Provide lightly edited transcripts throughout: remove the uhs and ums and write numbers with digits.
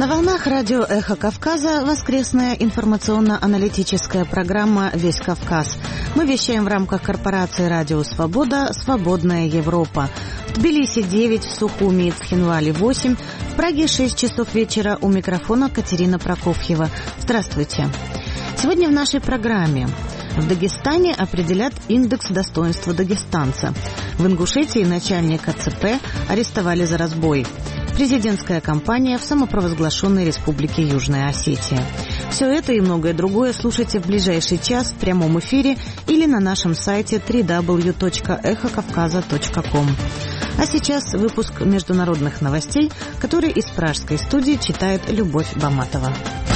На волнах радио «Эхо Кавказа» воскресная информационно-аналитическая программа «Весь Кавказ». Мы вещаем в рамках корпорации «Радио Свобода. Свободная Европа». В Тбилиси 9, в Сухуми и Цхинвале 8, в Праге 6 часов вечера. У микрофона Катерина Прокофьева. Здравствуйте. Сегодня в нашей программе. В Дагестане определят индекс достоинства дагестанца. В Ингушетии начальника ЦП арестовали за разбой. Президентская кампания в самопровозглашенной республике Южная Осетия. Все это и многое другое слушайте в ближайший час в прямом эфире или на нашем сайте www.эхокавказа.ком. А сейчас выпуск международных новостей, который из пражской студии читает Любовь Баматова.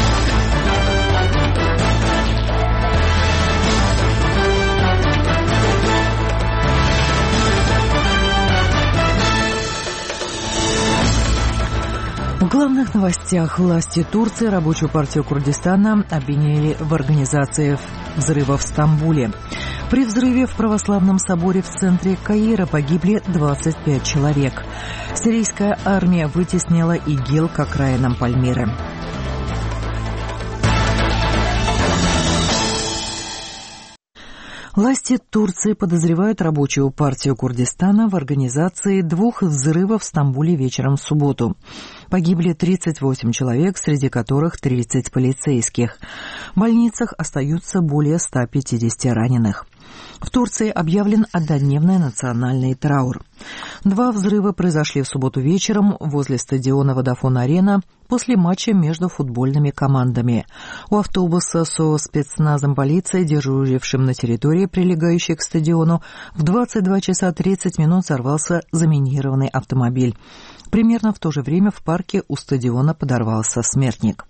В главных новостях власти Турции Рабочую партию Курдистана обвинили в организации взрыва в Стамбуле. При взрыве в православном соборе в центре Каира погибли 25 человек. Сирийская армия вытеснила ИГИЛ к окраинам Пальмиры. Власти Турции подозревают Рабочую партию Курдистана в организации 2 взрывов в Стамбуле вечером в субботу. Погибли 38 человек, среди которых 30 полицейских. В больницах остаются более 150 раненых. В Турции объявлен однодневный национальный траур. 2 взрыва произошли в субботу вечером возле стадиона Водафон-Арена после матча между футбольными командами. У автобуса со спецназом полиции, дежурившим на территории, прилегающей к стадиону, в 22 часа 30 минут взорвался заминированный автомобиль. Примерно в то же время в парке у стадиона подорвался смертник.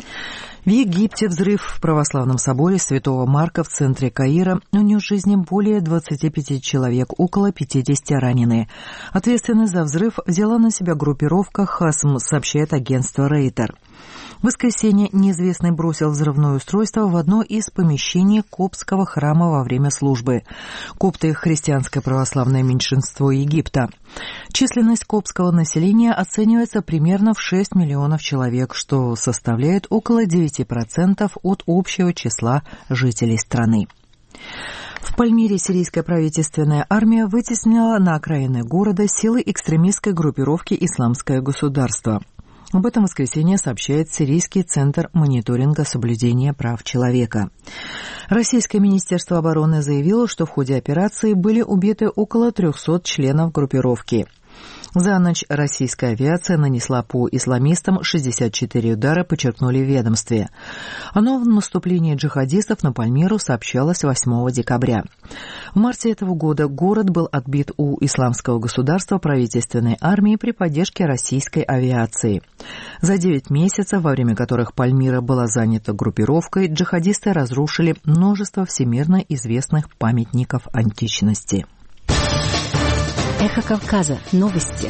В Египте взрыв в православном соборе Святого Марка в центре Каира унес жизни более 25 человек, около 50 ранены. Ответственность за взрыв взяла на себя группировка «Хасм», сообщает агентство Рейтер. В воскресенье неизвестный бросил взрывное устройство в одно из помещений коптского храма во время службы. Копты – христианское православное меньшинство Египта. Численность коптского населения оценивается примерно в 6 миллионов человек, что составляет около 9% от общего числа жителей страны. В Пальмире сирийская правительственная армия вытеснила на окраины города силы экстремистской группировки «Исламское государство». Об этом в воскресенье сообщает Сирийский центр мониторинга соблюдения прав человека. Российское министерство обороны заявило, что в ходе операции были убиты около 300 членов группировки. За ночь российская авиация нанесла по исламистам 64 удара, подчеркнули в ведомстве. О новом наступлении джихадистов на Пальмиру сообщалось 8 декабря. В марте этого года город был отбит у Исламского государства правительственной армии при поддержке российской авиации. За 9 месяцев, во время которых Пальмира была занята группировкой, джихадисты разрушили множество всемирно известных памятников античности. Эхо Кавказа. Новости.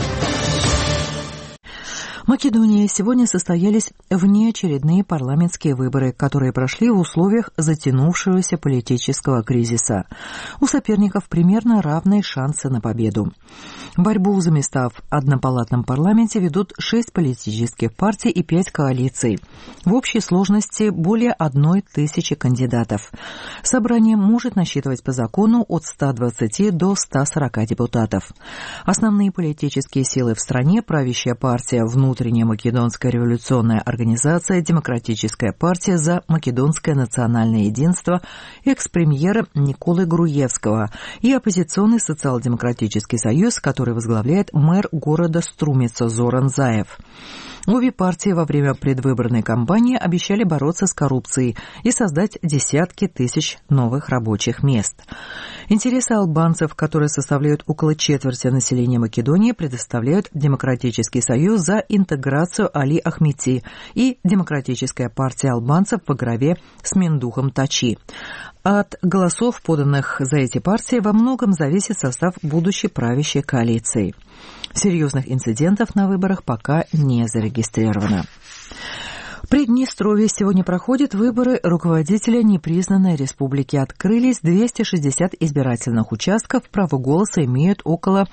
В Македонии сегодня состоялись внеочередные парламентские выборы, которые прошли в условиях затянувшегося политического кризиса. У соперников примерно равные шансы на победу. Борьбу за места в однопалатном парламенте ведут 6 политических партий и 5 коалиций. В общей сложности более 1000 кандидатов. Собрание может насчитывать по закону от 120 до 140 депутатов. Основные политические силы в стране – правящая партия «Внутренняя македонская революционная организация», Демократическая партия за македонское национальное единство экс-премьера Николы Груевского и оппозиционный социал-демократический союз, который возглавляет мэр города Струмица Зоран Заев. Обе партии во время предвыборной кампании обещали бороться с коррупцией и создать десятки тысяч новых рабочих мест. Интересы албанцев, которые составляют около четверти населения Македонии, предоставляют Демократический союз за интеграцию Али Ахмети и Демократическая партия албанцев во главе с Мендухом Тачи. От голосов, поданных за эти партии, во многом зависит состав будущей правящей коалиции. Серьезных инцидентов на выборах пока не зарегистрировано. В Приднестровье сегодня проходят выборы руководителя непризнанной республики. Открылись 260 избирательных участков. Право голоса имеют около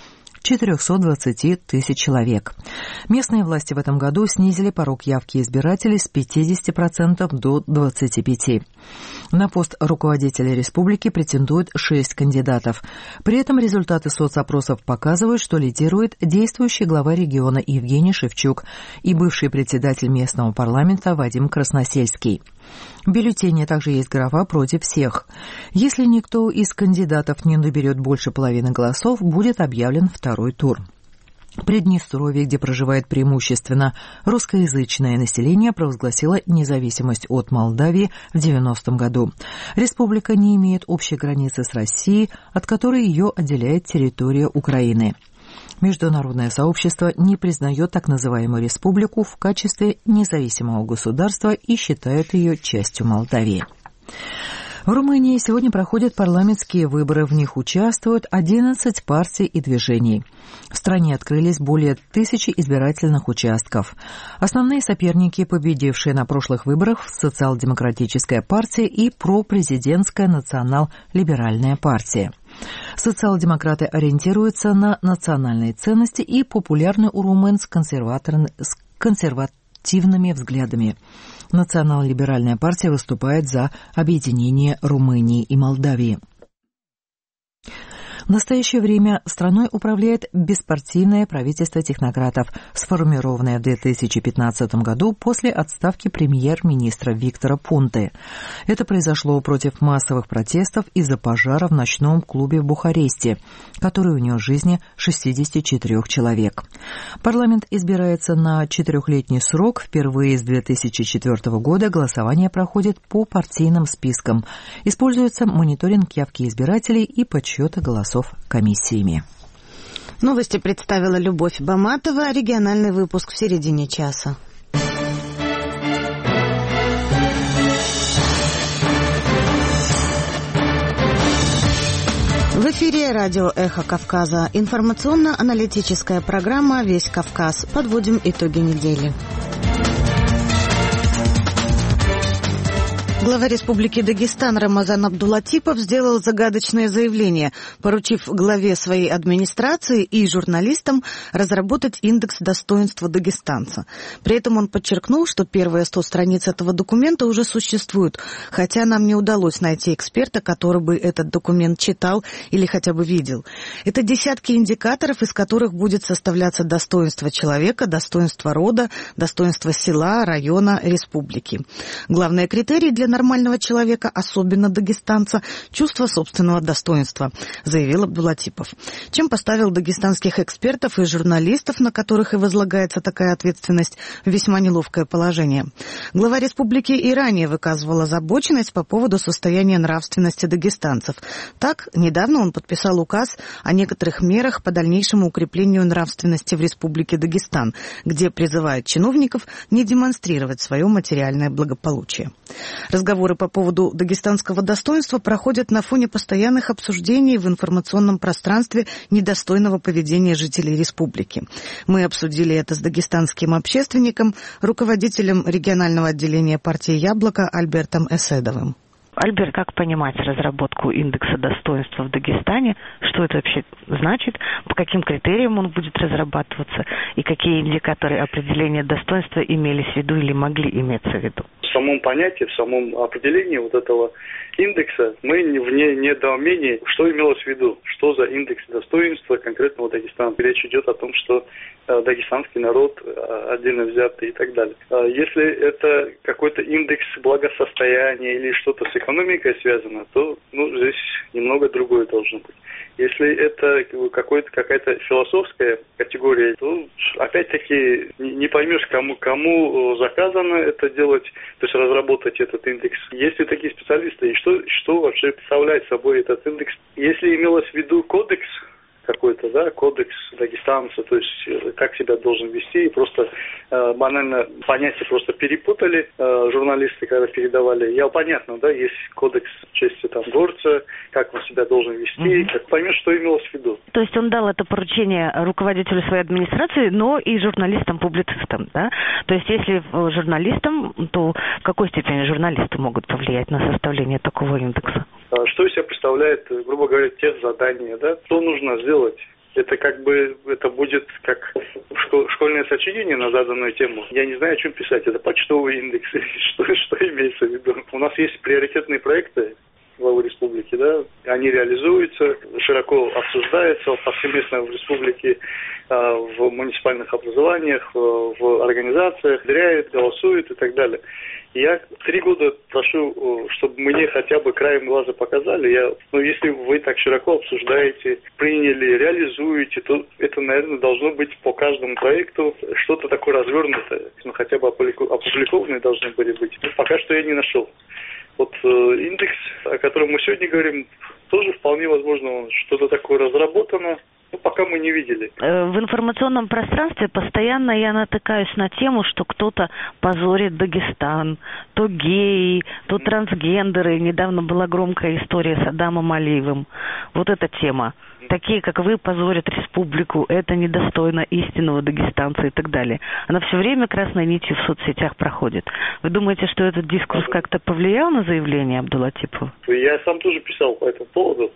420 тысяч человек. Местные власти в этом году снизили порог явки избирателей с 50% до 25%. На пост руководителя республики претендуют 6 кандидатов. При этом результаты соцопросов показывают, что лидирует действующий глава региона Евгений Шевчук и бывший председатель местного парламента Вадим Красносельский. В бюллетене также есть графа «Против всех». Если никто из кандидатов не наберет больше половины голосов, будет объявлен второй тур. Приднестровье, где проживает преимущественно русскоязычное население, провозгласило независимость от Молдавии в 90-м году. Республика не имеет общей границы с Россией, от которой ее отделяет территория Украины. Международное сообщество не признает так называемую республику в качестве независимого государства и считает ее частью Молдавии. В Румынии сегодня проходят парламентские выборы. В них участвуют 11 партий и движений. В стране открылись более 1000 избирательных участков. Основные соперники, победившие на прошлых выборах, Социал-демократическая партия и пропрезидентская Национал-либеральная партия. Социал-демократы ориентируются на национальные ценности и популярны у румын с консервативными взглядами. Национал-либеральная партия выступает за объединение Румынии и Молдавии. В настоящее время страной управляет беспартийное правительство технократов, сформированное в 2015 году после отставки премьер-министра Виктора Понты. Это произошло против массовых протестов из-за пожара в ночном клубе в Бухаресте, который унес жизни 64 человек. Парламент избирается на 4-летний срок. Впервые с 2004 года голосование проходит по партийным спискам. Используется мониторинг явки избирателей и подсчета голосов комиссиями. Новости представила Любовь Баматова. Региональный выпуск в середине часа. В эфире радио «Эхо Кавказа». Информационно-аналитическая программа «Весь Кавказ». Подводим итоги недели. Глава Республики Дагестан Рамазан Абдулатипов сделал загадочное заявление, поручив главе своей администрации и журналистам разработать индекс достоинства дагестанца. При этом он подчеркнул, что первые 100 страниц этого документа уже существуют, хотя нам не удалось найти эксперта, который бы этот документ читал или хотя бы видел. Это десятки индикаторов, из которых будет составляться достоинство человека, достоинство рода, достоинство села, района, республики. Главные критерии для нормального человека, особенно дагестанца, чувство собственного достоинства, заявил Абдулатипов. Чем поставил дагестанских экспертов и журналистов, на которых и возлагается такая ответственность, в весьма неловкое положение. Глава республики и ранее выказывал озабоченность по поводу состояния нравственности дагестанцев. Так, недавно он подписал указ о некоторых мерах по дальнейшему укреплению нравственности в Республике Дагестан, где призывает чиновников не демонстрировать свое материальное благополучие. Разговоры по поводу дагестанского достоинства проходят на фоне постоянных обсуждений в информационном пространстве недостойного поведения жителей республики. Мы обсудили это с дагестанским общественником, руководителем регионального отделения партии «Яблоко» Альбертом Эседовым. Альберт, как понимать разработку индекса достоинства в Дагестане? Что это вообще значит? По каким критериям он будет разрабатываться? И какие индикаторы определения достоинства имелись в виду или могли иметься в виду? В самом понятии, в самом определении вот этого индекса мы в недоумении, что имелось в виду, что за индекс достоинства конкретного Дагестана. Речь идет о том, что дагестанский народ отдельно взятый и так далее. Если это какой-то индекс благосостояния или что-то с экономикой связано, то здесь немного другое должно быть. Если это какая-то философская категория, то опять-таки не поймешь, кому заказано это делать, то есть разработать этот индекс. Есть ли такие специалисты, и что вообще представляет собой этот индекс? Если имелось в виду кодекс какой-то, да, кодекс дагестанца, то есть как себя должен вести, и просто банально понятия просто перепутали журналисты, когда передавали. Понятно, да, есть кодекс чести там горца, как он себя должен вести, как поймешь, что имелось в виду. То есть он дал это поручение руководителю своей администрации, но и журналистам-публицистам, да? То есть если журналистам, то в какой степени журналисты могут повлиять на составление такого индекса? Что из себя представляет, грубо говоря, техзадание, да? Что нужно сделать Это это будет как школьное сочинение на заданную тему. Я не знаю, о чем писать. Это почтовый индекс. Что имеется в виду? У нас есть приоритетные проекты главы республики, да, они реализуются, широко обсуждаются повсеместно в республике, в муниципальных образованиях, в организациях, внедряют, голосуют и так далее. Я 3 года прошу, чтобы мне хотя бы краем глаза показали. Если вы так широко обсуждаете, приняли, реализуете, то это, наверное, должно быть по каждому проекту что-то такое развернутое. Хотя бы опубликованные должны были быть. Пока что я не нашел. Индекс, о котором мы сегодня говорим, тоже вполне возможно, что-то такое разработано, но пока мы не видели. В информационном пространстве постоянно я натыкаюсь на тему, что кто-то позорит Дагестан, то геи, то трансгендеры. Недавно была громкая история с Адамом Алиевым. Вот эта тема. Такие, как вы, позорят республику, это недостойно истинного дагестанца и так далее. Она все время красной нитью в соцсетях проходит. Вы думаете, что этот дискурс как-то повлиял на заявление Абдулатипова? Я сам тоже писал по этому поводу,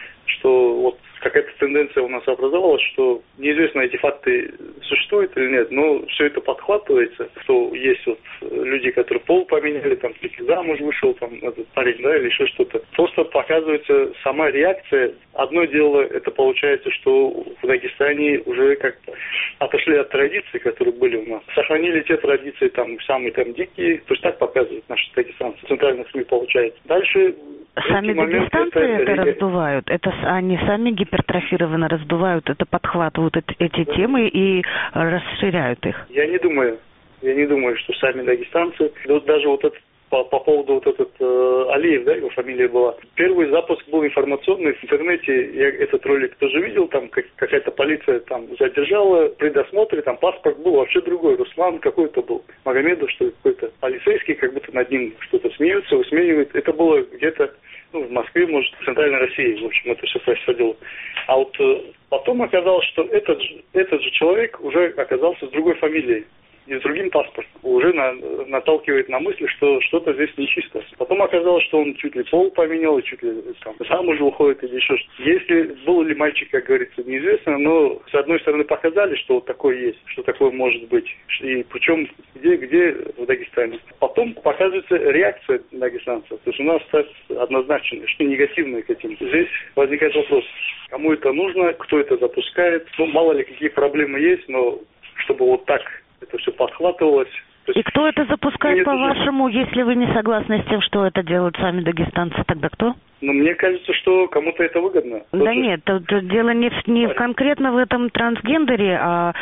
что какая-то тенденция у нас образовалась, что неизвестно, эти факты существуют или нет, но все это подхватывается, что есть люди, которые пол поменяли, замуж вышел, этот парень, да, или еще что-то. Просто показывается сама реакция. Одно дело, это получается, что в Дагестане уже как-то отошли от традиций, которые были у нас. Сохранили те традиции, самые дикие, то есть так показывают наши дагестанцы. В центральных СМИ получается. Дальше... Сами дагестанцы это раздувают, это они сами гипертрофированно раздувают, это подхватывают эти темы и расширяют их. Я не думаю, что сами дагестанцы, даже по поводу Алиев, да, его фамилия была. Первый запуск был информационный в интернете, я этот ролик тоже видел, какая-то полиция задержала, при досмотре, паспорт был вообще другой, Руслан какой-то был, Магомедов, что ли, какой-то. Полицейский как будто над ним что-то смеются, высмеивают. Это было где-то, в Москве, может, в Центральной России, в общем, это все происходило. А потом оказалось, что этот же человек уже оказался с другой фамилией и с другим паспортом. Уже наталкивает на мысли, что что-то здесь нечисто. Потом оказалось, что он чуть ли пол поменял, и чуть ли замуж уходит или еще что-то. Если был ли мальчик, как говорится, неизвестно, но с одной стороны показали, что такое есть, что такое может быть. И причем где в Дагестане. Потом показывается реакция дагестанцев. То есть у нас однозначно, что негативное к этим. Здесь возникает вопрос, кому это нужно, кто это запускает. Мало ли какие проблемы есть, но чтобы так это все подхватывалось. И кто это запускает, по-вашему, если вы не согласны с тем, что это делают сами дагестанцы, тогда кто? Мне кажется, что кому-то это выгодно. Да нет, дело не конкретно в этом трансгендере, а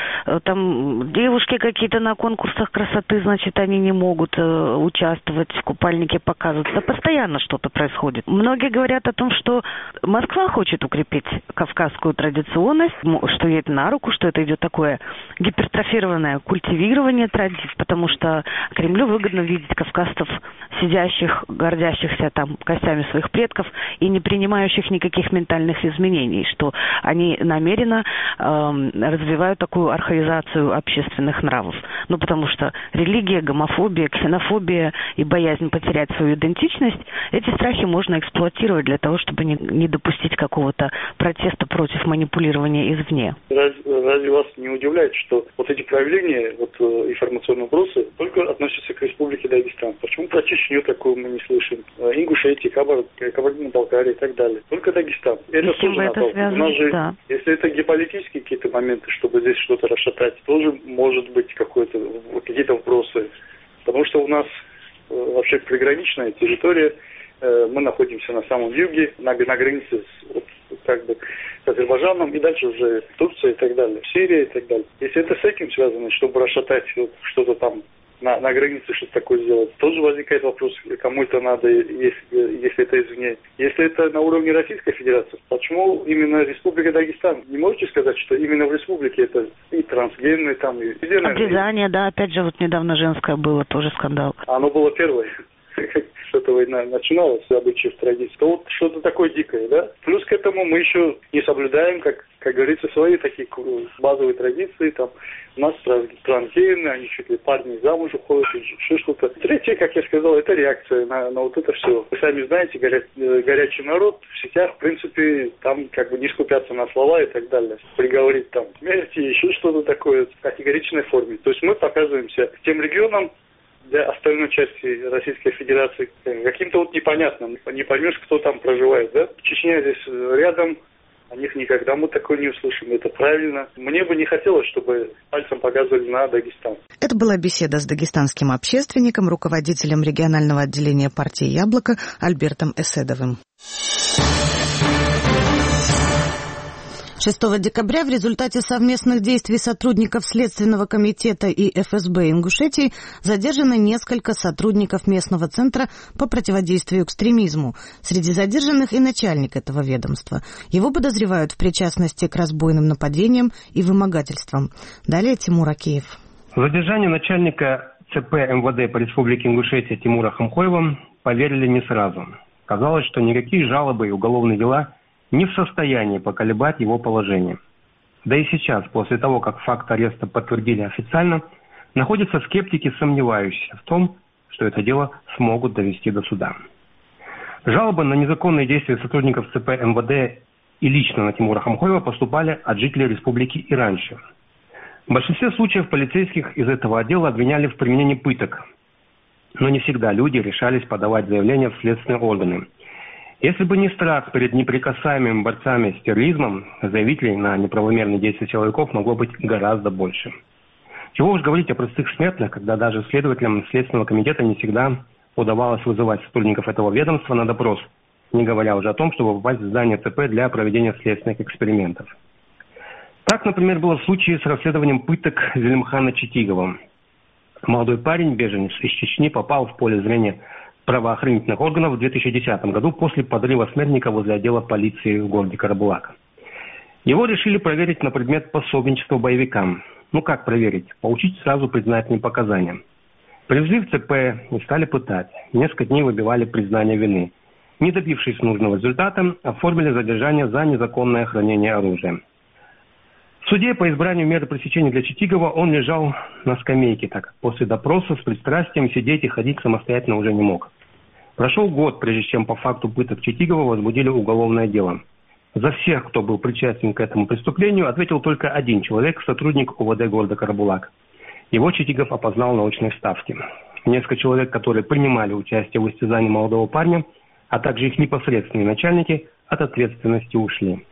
девушки какие-то на конкурсах красоты, значит, они не могут участвовать, в купальнике показывать. Да постоянно что-то происходит. Многие говорят о том, что Москва хочет укрепить кавказскую традиционность, что ей это на руку, что это идет такое гипертрофированное культивирование традиций, потому что Кремлю выгодно видеть кавказцев, сидящих, гордящихся костями своих предков, и не принимающих никаких ментальных изменений, что они намеренно развивают такую архаизацию общественных нравов. Потому что религия, гомофобия, ксенофобия и боязнь потерять свою идентичность, эти страхи можно эксплуатировать для того, чтобы не допустить какого-то протеста против манипулирования извне. Разве вас не удивляет, что эти проявления, информационные вбросы, только относятся к Республике Дагестан? Почему про Чечню такую мы не слышим? Ингушетия, Кабардино-Балкария и так далее. Только Дагестан. Это тоже у нас же, да. Если это геополитические какие-то моменты, чтобы здесь что-то расшатать, тоже может быть какие-то вопросы. Потому что у нас вообще приграничная территория, мы находимся на самом юге, на границе с Азербайджаном, и дальше уже Турция и так далее, Сирия и так далее. Если это с этим связано, чтобы расшатать что-то на границе что-то такое сделать, тоже возникает вопрос, кому это надо, если это извне. Если это на уровне Российской Федерации, почему именно Республика Дагестан? Не можете сказать, что именно в республике это и трансгенные и везде, обрезание, да, опять же, недавно женское было, тоже скандал. Оно было первое. с этого и начиналось, обычаев, традиций, то вот что-то такое дикое, да. Плюс к этому мы еще не соблюдаем, как говорится, свои такие базовые традиции, там, у нас транкейны, они чуть ли парни замуж уходят, еще что-то. Третье, как я сказал, это реакция на вот это все. Вы сами знаете, горячий народ в сетях, в принципе, там как бы не скупятся на слова и так далее. Приговорить там смерти, еще что-то такое в категоричной форме. То есть мы показываемся тем регионам, для остальной части Российской Федерации каким-то вот непонятным. Не поймешь, кто там проживает, да? Чечня здесь рядом, о них никогда мы такое не услышим. Это правильно. Мне бы не хотелось, чтобы пальцем показывали на Дагестан. Это была беседа с дагестанским общественником, руководителем регионального отделения партии «Яблоко» Альбертом Эседовым. 6 декабря в результате совместных действий сотрудников Следственного комитета и ФСБ Ингушетии задержано несколько сотрудников местного центра по противодействию экстремизму. Среди задержанных и начальник этого ведомства. Его подозревают в причастности к разбойным нападениям и вымогательствам. Далее Тимур Акеев. Задержанию начальника ЦП МВД по Республике Ингушетия Тимура Хамхоева поверили не сразу. Казалось, что никакие жалобы и уголовные дела не в состоянии поколебать его положение. Да и сейчас, после того, как факт ареста подтвердили официально, находятся скептики, сомневающиеся в том, что это дело смогут довести до суда. Жалобы на незаконные действия сотрудников ЦП МВД и лично на Тимура Хамхоева поступали от жителей республики и раньше. В большинстве случаев полицейских из этого отдела обвиняли в применении пыток, но не всегда люди решались подавать заявления в следственные органы. Если бы не страх перед неприкасаемыми борцами с терроризмом, заявителей на неправомерные действия силовиков могло быть гораздо больше. Чего уж говорить о простых смертных, когда даже следователям Следственного комитета не всегда удавалось вызывать сотрудников этого ведомства на допрос, не говоря уже о том, чтобы попасть в здание ЦП для проведения следственных экспериментов. Так, например, было в случае с расследованием пыток Зелимхана Читигова. Молодой парень, беженец из Чечни, попал в поле зрения правоохранительных органов в 2010 году после подрыва смертника возле отдела полиции в городе Карабулак. Его решили проверить на предмет пособничества боевикам. Ну как проверить? Получить сразу признательные показания. Привезли в ЦП и стали пытать. Несколько дней выбивали признание вины. Не добившись нужного результата, оформили задержание за незаконное хранение оружия. В суде по избранию меры пресечения для Читигова он лежал на скамейке, так как после допроса с пристрастием сидеть и ходить самостоятельно уже не мог. Прошел год, прежде чем по факту пыток Читигова возбудили уголовное дело. За всех, кто был причастен к этому преступлению, ответил только один человек, сотрудник УВД города Карабулак. Его Читигов опознал на очной ставке. Несколько человек, которые принимали участие в истязании молодого парня, а также их непосредственные начальники, от ответственности ушли.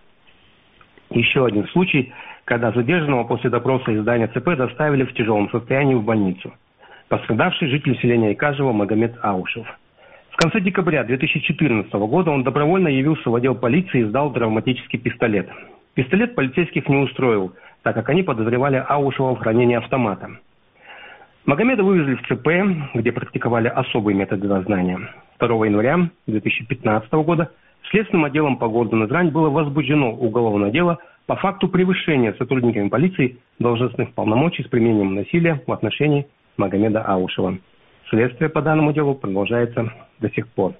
Еще один случай, когда задержанного после допроса из здания ЦП доставили в тяжелом состоянии в больницу. Пострадавший житель селения Икажево Магомед Аушев. В конце декабря 2014 года он добровольно явился в отдел полиции и сдал травматический пистолет. Пистолет полицейских не устроил, так как они подозревали Аушева в хранении автомата. Магомеда вывезли в ЦП, где практиковали особые методы дознания. 2 января 2015 года Следственным отделом по городу Назрань было возбуждено уголовное дело по факту превышения сотрудниками полиции должностных полномочий с применением насилия в отношении Магомеда Аушева. Следствие по данному делу продолжается до сих пор.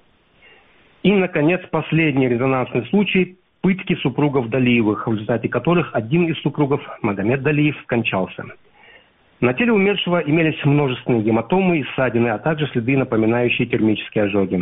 И, наконец, последний резонансный случай – пытки супругов Далиевых, в результате которых один из супругов, Магомед Далиев, скончался. На теле умершего имелись множественные гематомы и ссадины, а также следы, напоминающие термические ожоги.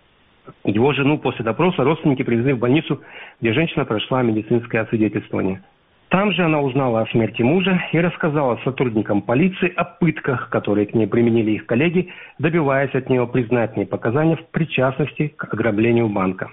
Его жену после допроса родственники привезли в больницу, где женщина прошла медицинское освидетельствование. Там же она узнала о смерти мужа и рассказала сотрудникам полиции о пытках, которые к ней применили их коллеги, добиваясь от нее признательные показания в причастности к ограблению банка.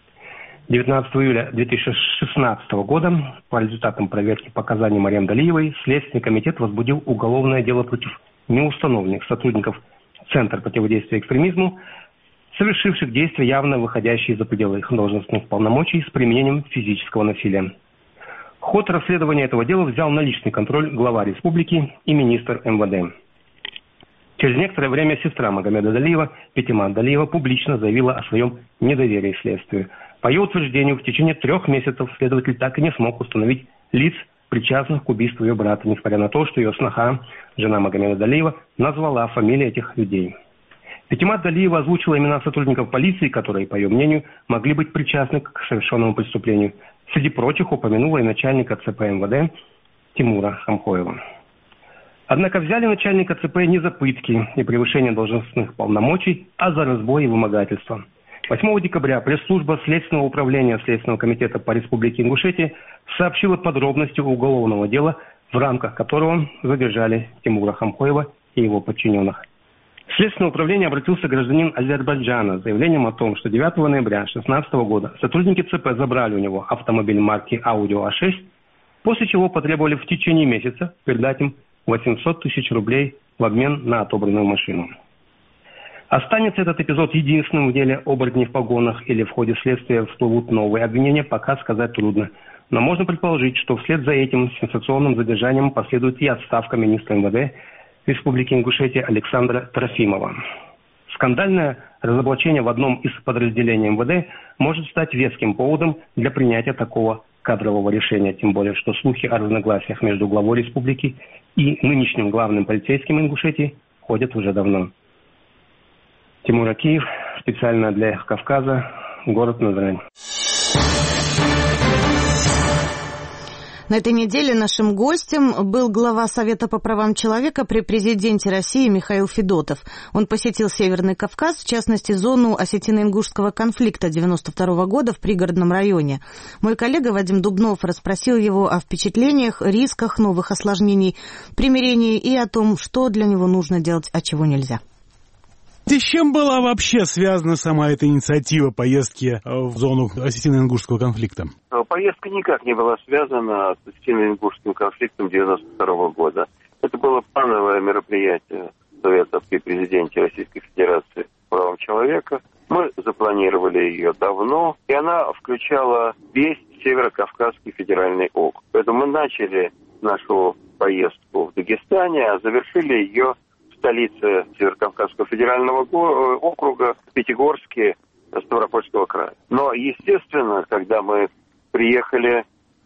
19 июля 2016 года по результатам проверки показаний Марьям Далиевой Следственный комитет возбудил уголовное дело против неустановленных сотрудников Центра противодействия экстремизму, совершивших действия, явно выходящие за пределы их должностных полномочий с применением физического насилия. Ход расследования этого дела взял на личный контроль глава республики и министр МВД. Через некоторое время сестра Магомеда Далиева, Петиман Далиева, публично заявила о своем недоверии следствию. По ее утверждению, в течение 3 месяцев следователь так и не смог установить лиц, причастных к убийству ее брата, несмотря на то, что ее сноха, жена Магомеда Далиева, назвала фамилии этих людей. Пятимат Далиева озвучила имена сотрудников полиции, которые, по ее мнению, могли быть причастны к совершенному преступлению. Среди прочих упомянула и начальника ЦП МВД Тимура Хамхоева. Однако взяли начальника ЦП не за пытки и превышение должностных полномочий, а за разбой и вымогательство. 8 декабря пресс-служба Следственного управления Следственного комитета по Республике Ингушетия сообщила подробности уголовного дела, в рамках которого задержали Тимура Хамхоева и его подчиненных. В Следственное управление обратился гражданин Азербайджана с заявлением о том, что 9 ноября 2016 года сотрудники ЦП забрали у него автомобиль марки Audi A6, после чего потребовали в течение месяца передать им 800 тысяч рублей в обмен на отобранную машину. Останется этот эпизод единственным в деле оборотней в погонах или в ходе следствия всплывут новые обвинения, пока сказать трудно. Но можно предположить, что вслед за этим сенсационным задержанием последует и отставка министра МВД Республики Ингушетия Александра Трофимова. Скандальное разоблачение в одном из подразделений МВД может стать веским поводом для принятия такого кадрового решения, тем более, что слухи о разногласиях между главой республики и нынешним главным полицейским Ингушетии ходят уже давно. Тимур Акиев, специально для Кавказа, город Назрань. На этой неделе нашим гостем был глава Совета по правам человека при президенте России Михаил Федотов. Он посетил Северный Кавказ, в частности, зону осетино-ингушского конфликта 1992 года в пригородном районе. Мой коллега Вадим Дубнов расспросил его о впечатлениях, рисках новых осложнений, примирении и о том, что для него нужно делать, а чего нельзя. С чем была вообще связана сама эта инициатива поездки в зону осетино-ингушского конфликта? Поездка никак не была связана с осетино-ингушским конфликтом 1992 года. Это было плановое мероприятие Совета при президенте Российской Федерации по правам человека. Мы запланировали ее давно, и она включала весь Северо-Кавказский федеральный округ. Поэтому мы начали нашу поездку в Дагестане, а завершили ее столице Северо-Кавказского федерального округа, Пятигорске, Ставропольского края. Но, естественно, когда мы приехали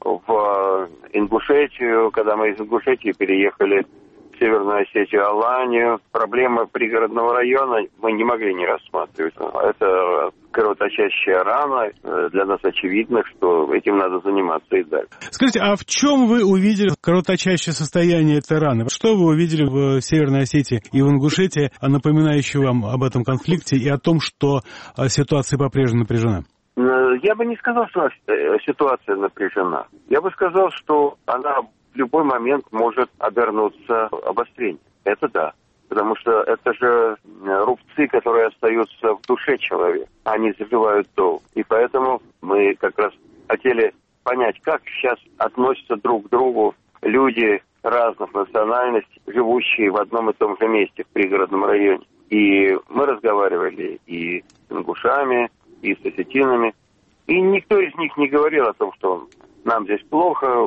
в Ингушетию, когда мы из Ингушетии переехали в Северную Осетию, Аланию, проблемы пригородного района мы не могли не рассматривать. Это кровоточащая рана. Для нас очевидно, что этим надо заниматься и дальше. Скажите, а в чем вы увидели кровоточащее состояние этой раны? Что вы увидели в Северной Осетии и в Ингушетии, напоминающее вам об этом конфликте и о том, что ситуация по-прежнему напряжена? Я бы не сказал, что ситуация напряжена. Я бы сказал, что она в любой момент может обернуться обострением. Это да. Потому что это же рубцы, которые остаются в душе человека. Они заживают долго. И поэтому мы как раз хотели понять, как сейчас относятся друг к другу люди разных национальностей, живущие в одном и том же месте, в пригородном районе. И мы разговаривали и с ингушами, и с осетинами. И никто из них не говорил о том, что нам здесь плохо,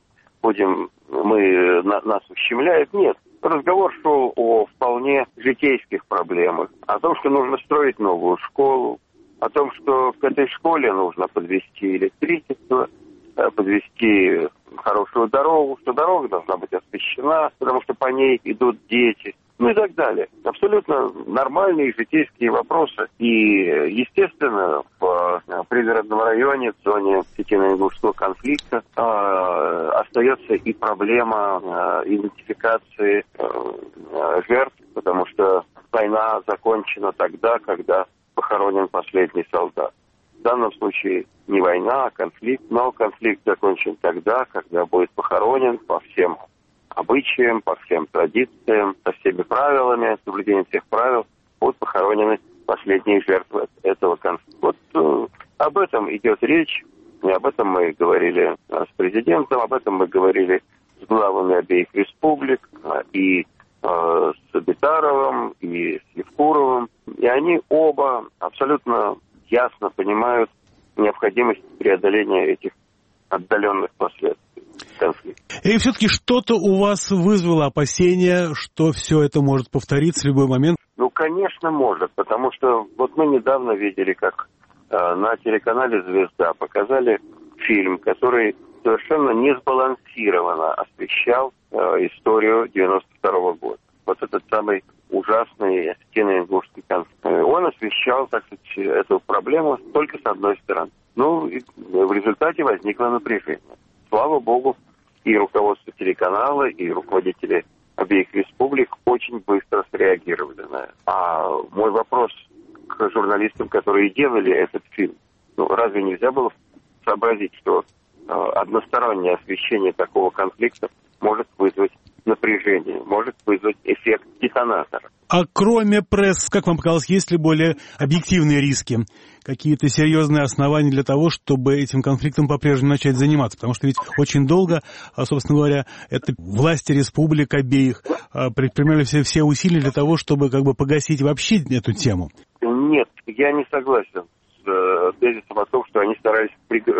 нас ущемляют. Нет. Разговор шел о вполне житейских проблемах. О том, что нужно строить новую школу. О том, что к этой школе нужно подвести электричество, подвести хорошую дорогу, что дорога должна быть освещена, потому что по ней идут дети. Ну и так далее. Абсолютно нормальные житейские вопросы. И, естественно, в пригородном районе, в зоне осетино-ингушского конфликта, остается и проблема идентификации жертв, потому что война закончена тогда, когда похоронен последний солдат. В данном случае не война, а конфликт, но конфликт закончен тогда, когда будет похоронен по всем обычаям, по всем традициям, со всеми правилами, соблюдением всех правил, будут похоронены последние жертвы этого конфликта. Вот об этом идет речь, и об этом мы говорили с президентом, об этом мы говорили с главами обеих республик, и с Битаровым, и с Евкуровым. И они оба абсолютно ясно понимают необходимость преодоления этих отдаленных последствий конфликта. И все-таки что-то у вас вызвало опасения, что все это может повториться в любой момент? Ну, конечно, может, потому что вот мы недавно видели, как на телеканале «Звезда» показали фильм, который совершенно несбалансированно освещал историю 92 года. вот этот самый ужасный осетино-ингушский конфликт. Он освещал, так сказать, эту проблему только с одной стороны. Ну, и в результате возникло напряжение. Слава богу, и руководство телеканала, и руководители обеих республик очень быстро среагировали на это. А мой вопрос к журналистам, которые делали этот фильм, ну, разве нельзя было сообразить, что одностороннее освещение такого конфликта может вызвать напряжение, может вызвать эффект детонатора? А кроме пресс, как вам показалось, есть ли более объективные риски? Какие-то серьезные основания для того, чтобы этим конфликтом по-прежнему начать заниматься? Потому что ведь очень долго, собственно говоря, это власти республик обеих предпринимали все усилия для того, чтобы как бы погасить вообще эту тему. Нет, я не согласен с тезисом о том, что они старались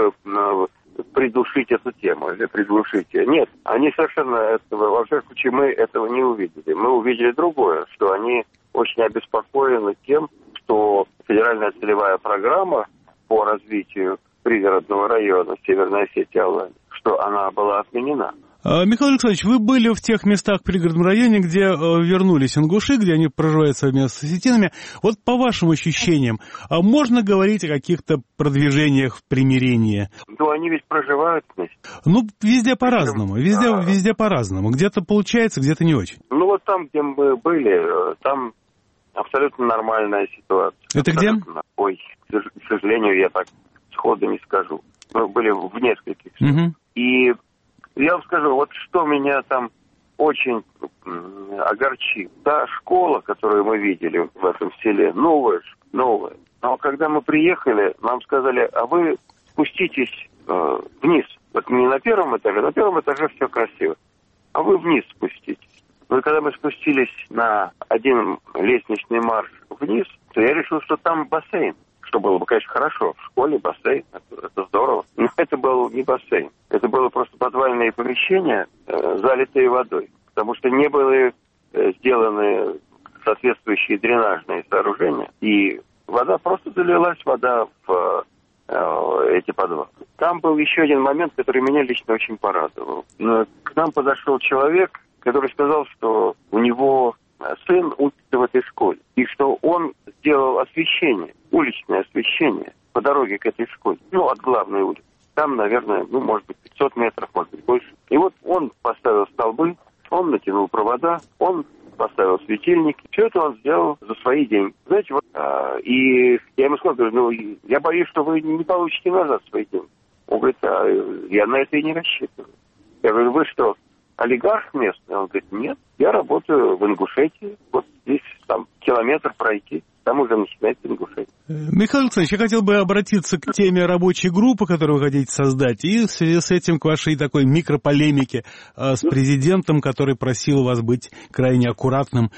придушить эту тему или приглушить ее. Нет, они совершенно этого, во всяком случае, мы этого не увидели. Мы увидели другое, что они очень обеспокоены тем, что федеральная целевая программа по развитию пригородного района Северной Осетии, Алания, что она была отменена. Михаил Александрович, вы были в тех местах в пригородном районе, где вернулись ингуши, где они проживают совместно с осетинами. Вот по вашим ощущениям, можно говорить о каких-то продвижениях в примирении? Ну, они ведь проживают вместе. Ну, везде по-разному, везде по-разному. Где-то получается, где-то не очень. Ну, вот там, где мы были, там абсолютно нормальная ситуация. Это абсолютно. Где? Ой, к сожалению, я так сходу не скажу. Мы были в нескольких. И я вам скажу, вот что меня там очень огорчит. Та школа, которую мы видели в этом селе, новая. Но когда мы приехали, нам сказали, а вы спуститесь вниз. Вот не на первом этаже все красиво. А вы вниз спуститесь. Ну и когда мы спустились на один лестничный марш вниз, то я решил, что там бассейн. Что было бы, конечно, хорошо. В школе бассейн, это здорово. Но это был не бассейн. Это было просто подвальное помещение, залитое водой. Потому что не были сделаны соответствующие дренажные сооружения. И вода просто залилась, вода в эти подвалы. Там был еще один момент, который меня лично очень порадовал. К нам подошел человек, который сказал, что у него сын учится в этой школе. И что он сделал освещение, уличное освещение по дороге к этой школе. Ну, от главной улицы. Там, наверное, может быть, 500 метров, может быть, больше. И вот он поставил столбы, он натянул провода, он поставил светильники. Все это он сделал за свои деньги. Знаете, вот, и я ему сказал, говорю, я боюсь, что вы не получите назад свои деньги. Он говорит, я на это и не рассчитываю. Я говорю, вы что, олигарх местный? Он говорит, нет, я работаю в Ингушетии, вот здесь там километр пройти, там уже начинается Ингушетия. Михаил Александрович, я хотел бы обратиться к теме рабочей группы, которую вы хотите создать, и в связи с этим к вашей такой микрополемике с президентом, который просил вас быть крайне аккуратным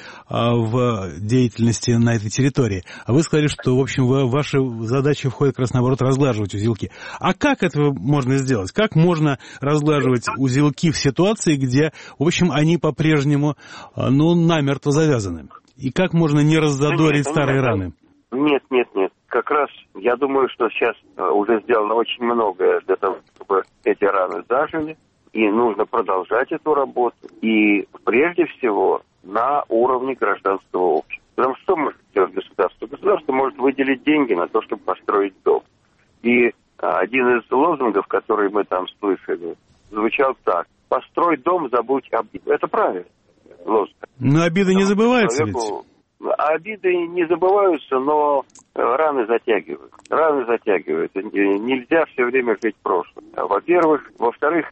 в деятельности на этой территории. А вы сказали, что, в общем, ваши задачи входят как раз, наоборот, разглаживать узелки. А как это можно сделать? Как можно разглаживать узелки в ситуации, где, в общем, они по-прежнему, намертво завязаны? И как можно не раззадорить старые раны? Нет. Как раз я думаю, что сейчас уже сделано очень многое для того, чтобы эти раны зажили. И нужно продолжать эту работу. И прежде всего на уровне гражданского общества. Потому что может сделать государство? Государство может выделить деньги на то, чтобы построить дом. И один из лозунгов, который мы там слышали, звучал так. Построй дом, забудь обиду. Это правильно. Лозунг. Но обиды не забываются ведь? Обиды не забываются, но раны затягивают. Нельзя все время жить прошлым. Во-первых. Во-вторых,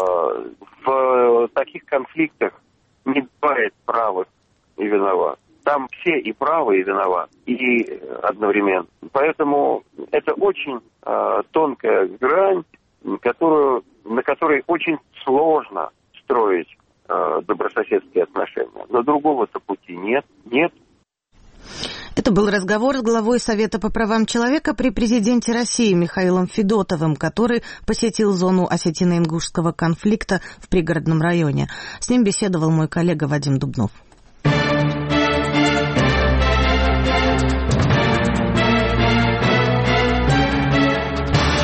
в таких конфликтах не бывает правых и виноват. Там все и правы, и виноваты, и одновременно. Поэтому это очень тонкая грань, на которой очень сложно строить добрососедские отношения. Но другого-то пути нет. Это был разговор с главой Совета по правам человека при президенте России Михаилом Федотовым, который посетил зону осетино-ингушского конфликта в пригородном районе. С ним беседовал мой коллега Вадим Дубнов.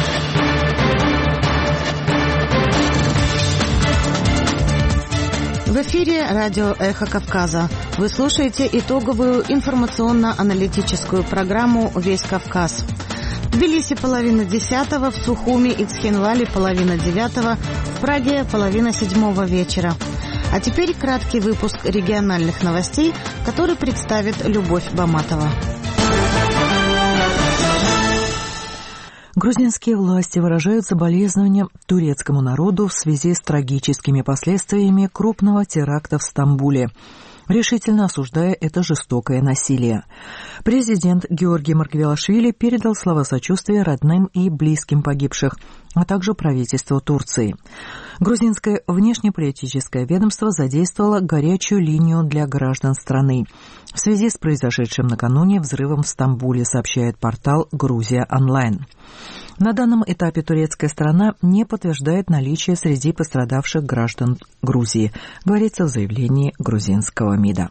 В В эфире радио «Эхо Кавказа». Вы слушаете итоговую информационно-аналитическую программу «Весь Кавказ». В Тбилиси 9:30, в Сухуми и Цхинвале 8:30, в Праге 6:30 вечера. А теперь краткий выпуск региональных новостей, который представит Любовь Баматова. Грузинские власти выражают соболезнования турецкому народу в связи с трагическими последствиями крупного теракта в Стамбуле, решительно осуждая это жестокое насилие. Президент Георгий Маргвелашвили передал слова сочувствия родным и близким погибших, а также правительству Турции. Грузинское внешнеполитическое ведомство задействовало горячую линию для граждан страны в связи с произошедшим накануне взрывом в Стамбуле, сообщает портал «Грузия онлайн». На данном этапе турецкая сторона не подтверждает наличие среди пострадавших граждан Грузии, говорится в заявлении грузинского МИДа.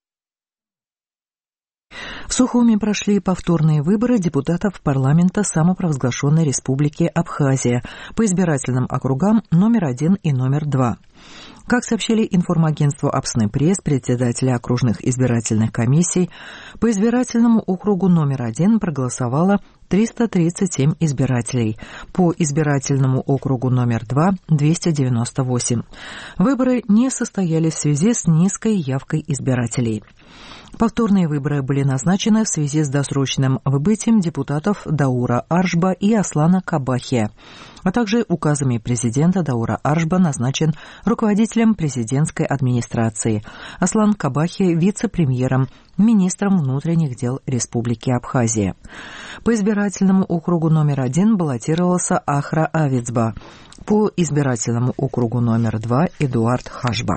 В Сухуми прошли повторные выборы депутатов парламента самопровозглашенной республики Абхазия по избирательным округам номер 1 и номер 2. Как сообщили информагентству «Апсны Пресс», председатели окружных избирательных комиссий, по избирательному округу номер 1 проголосовало 337 избирателей, по избирательному округу номер 2 – 298. Выборы не состоялись в связи с низкой явкой избирателей. Повторные выборы были назначены в связи с досрочным выбытием депутатов Даура Аршба и Аслана Кабахия, а также указами президента Даура Аршба назначен руководителем президентской администрации, Аслан Кабахия – вице-премьером, министром внутренних дел Республики Абхазия. По избирательному округу номер 1 баллотировался Ахра Авицба, по избирательному округу номер 2 – Эдуард Хашба.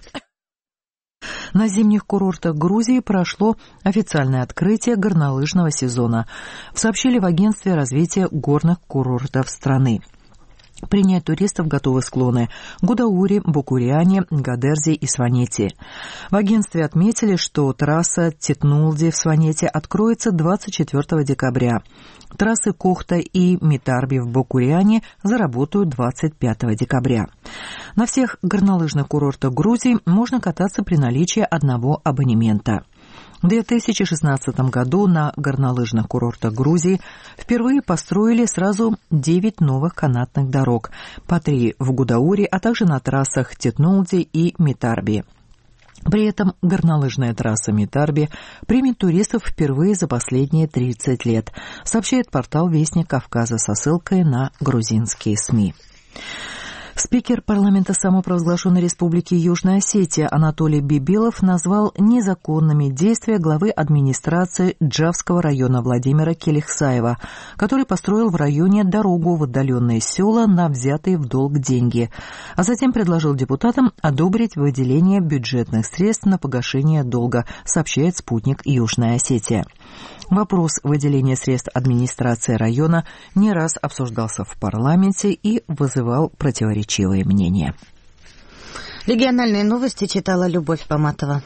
На зимних курортах Грузии прошло официальное открытие горнолыжного сезона, сообщили в агентстве развития горных курортов страны. Принять туристов готовы склоны Гудаури, Букуриане, Гадерзи и Сванети. В агентстве отметили, что трасса Тетнулди в Сванете откроется 24 декабря. Трассы Кохта и Митарби в Букуриане заработают 25 декабря. На всех горнолыжных курортах Грузии можно кататься при наличии одного абонемента. В 2016 году на горнолыжных курортах Грузии впервые построили сразу 9 новых канатных дорог, по 3 в Гудауре, а также на трассах Тетнулди и Митарби. При этом горнолыжная трасса Митарби примет туристов впервые за последние 30 лет, сообщает портал «Вестник Кавказа» со ссылкой на грузинские СМИ. Спикер парламента самопровозглашенной республики Южная Осетия Анатолий Бибилов назвал незаконными действия главы администрации Джавского района Владимира Келихсаева, который построил в районе дорогу в отдаленные села на взятые в долг деньги, а затем предложил депутатам одобрить выделение бюджетных средств на погашение долга, сообщает спутник Южная Осетия. Вопрос выделения средств администрации района не раз обсуждался в парламенте и вызывал противоречивые мнения. Региональные новости читала Любовь Баматова.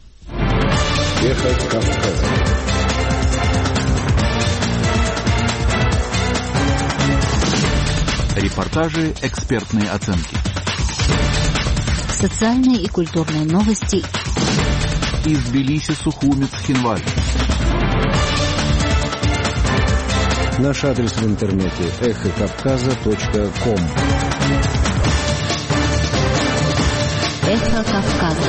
Эхо Кавказа. Репортажи, экспертные оценки. Социальные и культурные новости. Из Тбилиси, Сухуми, Цхинвале. Наш адрес в интернете эхокавказа.ком. Эхо Кавказа.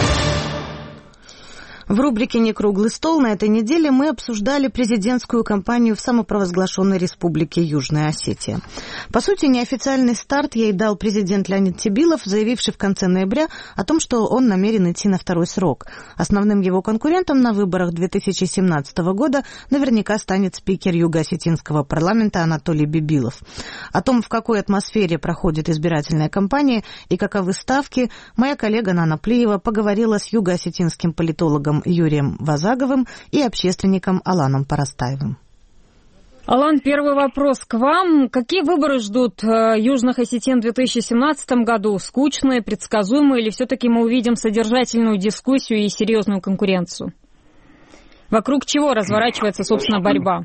В рубрике «Некруглый стол» на этой неделе мы обсуждали президентскую кампанию в самопровозглашенной республике Южная Осетия. По сути, неофициальный старт ей дал президент Леонид Тибилов, заявивший в конце ноября о том, что он намерен идти на второй срок. Основным его конкурентом на выборах 2017 года наверняка станет спикер Юго-Осетинского парламента Анатолий Бибилов. О том, в какой атмосфере проходит избирательная кампания и каковы ставки, моя коллега Нана Плиева поговорила с юго-осетинским политологом Юрием Вазаговым и общественником Аланом Парастаевым. Алан, первый вопрос к вам. Какие выборы ждут южных осетин в 2017 году? Скучные, предсказуемые, или все-таки мы увидим содержательную дискуссию и серьезную конкуренцию? Вокруг чего разворачивается, собственно, борьба?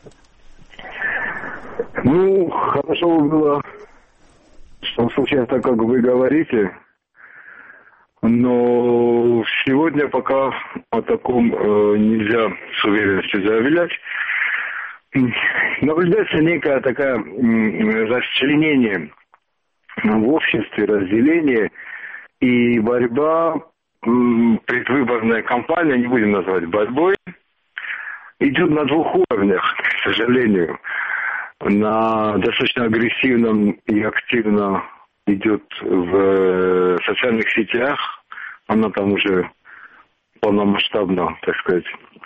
Ну, хорошо было, что случилось так, как вы говорите. Но сегодня пока о таком нельзя с уверенностью заявлять. Наблюдается некое такое расчленение в обществе, разделение и борьба, предвыборная кампания, не будем называть борьбой, идет на двух уровнях, к сожалению. На достаточно агрессивном и активно идет в социальных сетях. Она там уже полномасштабно, так сказать,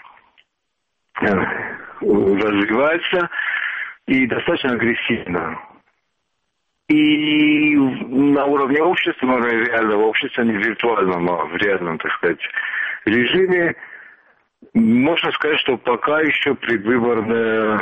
развивается и достаточно агрессивно. И на уровне общества, на уровне реального общества, не виртуальном, а в реальном, так сказать, режиме, можно сказать, что пока еще предвыборная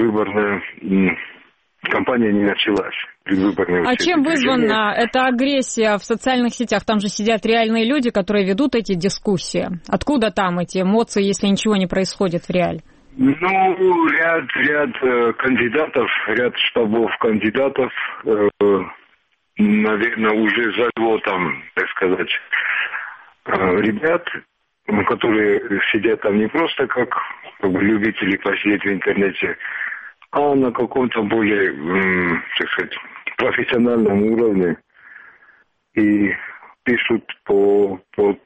кампания не началась. А чем вызвана эта агрессия в социальных сетях? Там же сидят реальные люди, которые ведут эти дискуссии. Откуда там эти эмоции, если ничего не происходит в реале? Ну, ряд кандидатов, ряд штабов кандидатов, наверное, уже зажило там, так сказать, ребят, которые сидят там не просто как любители посидеть в интернете, а на каком-то более, так сказать, профессиональном уровне и пишут под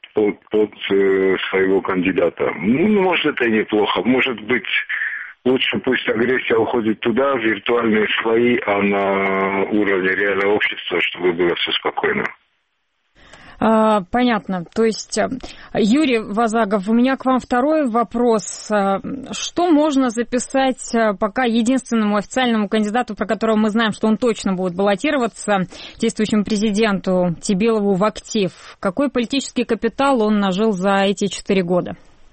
своего кандидата. Ну, может, это и неплохо. Может быть, лучше пусть агрессия уходит туда, в виртуальные слои, а на уровне реального общества, чтобы было все спокойно. Понятно. То есть, Юрий Вазагов, у меня к вам второй вопрос. Что можно записать пока единственному официальному кандидату, про которого мы знаем, что он точно будет баллотироваться, действующему президенту Тебилову, в актив? Какой политический капитал он нажил за эти 4 года?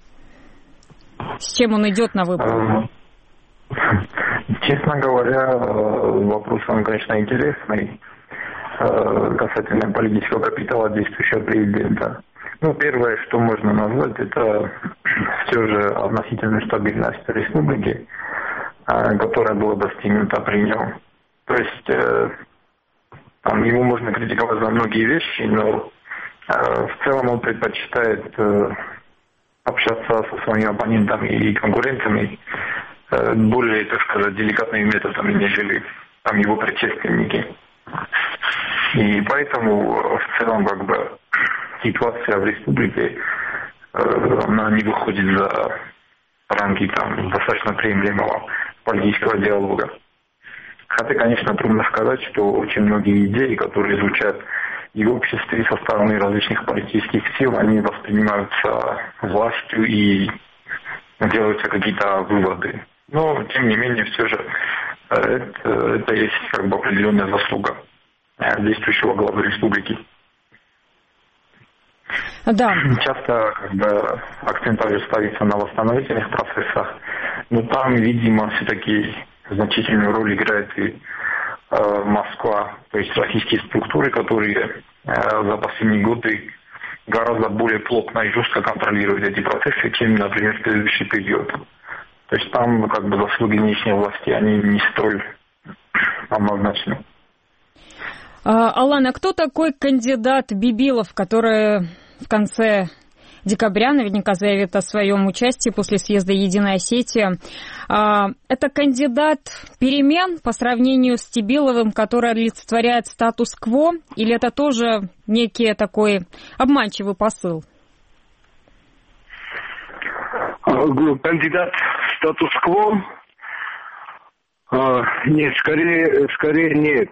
С чем он идет на выборы? Честно говоря, вопрос, он, конечно, интересный. Касательно политического капитала действующего президента. Ну, первое, что можно назвать, это все же относительная стабильность республики, которая была достигнута при нем. То есть, там, его можно критиковать за многие вещи, но в целом он предпочитает общаться со своими оппонентами и конкурентами более, так сказать, деликатными методами, нежели там его предшественники. И поэтому в целом как бы ситуация в республике, она не выходит за рамки там достаточно приемлемого политического диалога. Хотя, конечно, трудно сказать, что очень многие идеи, которые звучат и в обществе, и со стороны различных политических сил, они воспринимаются властью и делаются какие-то выводы. Но, тем не менее, все же это есть как бы определенная заслуга действующего главы республики. Да. Часто как бы акцент также ставится на восстановительных процессах, но там, видимо, все-таки значительную роль играет и Москва, то есть российские структуры, которые за последние годы гораздо более плотно и жестко контролируют эти процессы, чем, например, в предыдущий период. То есть там как бы заслуги нынешней власти, они не столь однозначны. Алан, а кто такой кандидат Бибилов, который в конце декабря наверняка заявит о своем участии после съезда «Единая Осетия»? Это кандидат перемен по сравнению с Тебиловым, который олицетворяет статус-кво, или это тоже некий такой обманчивый посыл? Кандидат статус-кво? Нет, скорее нет.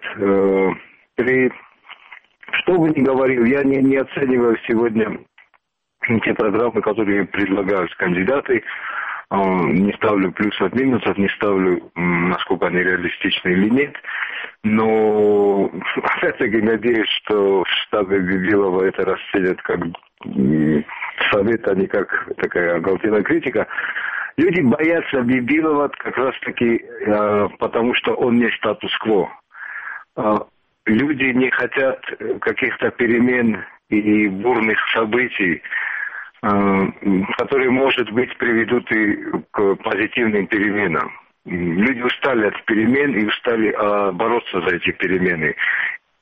Что бы ни говорил, я не оцениваю сегодня те программы, которые предлагают кандидаты. Не ставлю плюсов, минусов, не ставлю, насколько они реалистичны или нет. Но, опять-таки, надеюсь, что в штабе Бибилова это расценят как совет, а не как такая оголтелая критика. Люди боятся Бибилова как раз-таки потому, что он не статус-кво. Люди не хотят каких-то перемен и бурных событий, которые, может быть, приведут и к позитивным переменам. Люди устали от перемен и устали бороться за эти перемены.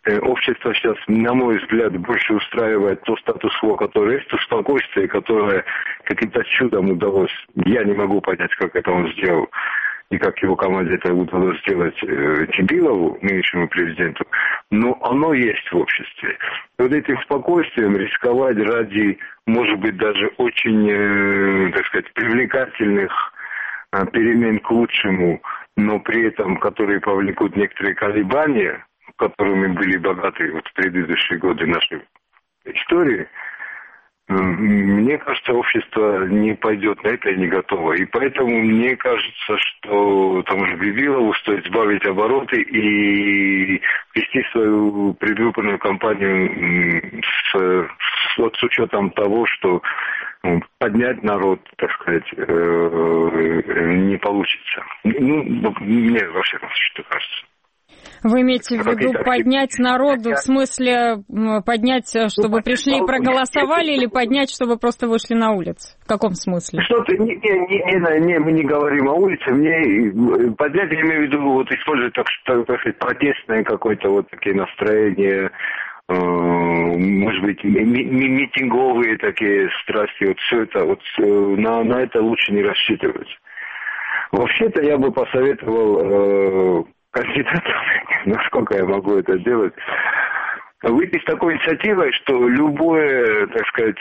общество сейчас, на мой взгляд, больше устраивает то статус-кво, которое есть, то спокойствие, которое каким-то чудом удалось. Я не могу понять, как это он сделал, и как его команде это удалось сделать Тибилову, нынешнему президенту, но оно есть в обществе. И вот этим спокойствием рисковать ради, может быть, даже очень, так сказать, привлекательных перемен к лучшему, но при этом, которые повлекут некоторые колебания, которыми были богаты вот предыдущие годы нашей истории, мне кажется, общество не пойдет на это и не готово. И поэтому мне кажется, что тому же Бибилову стоит сбавить обороты и вести свою предвыборную кампанию с учетом того, что поднять народ, так сказать, не получится. Мне во всяком случае кажется. Вы имеете в виду поднять народу, в смысле поднять, чтобы пришли и проголосовали, или поднять, чтобы просто вышли на улицу? В каком смысле? Что-то мы не говорим о улице, поднять, я имею в виду, вот использовать, так сказать, протестное какое-то вот такие настроения, может быть, митинговые такие страсти, вот все это, вот на это лучше не рассчитывать. Вообще-то я бы посоветовал кандидатам, насколько я могу это делать, выйти с такой инициативой, что любое, так сказать,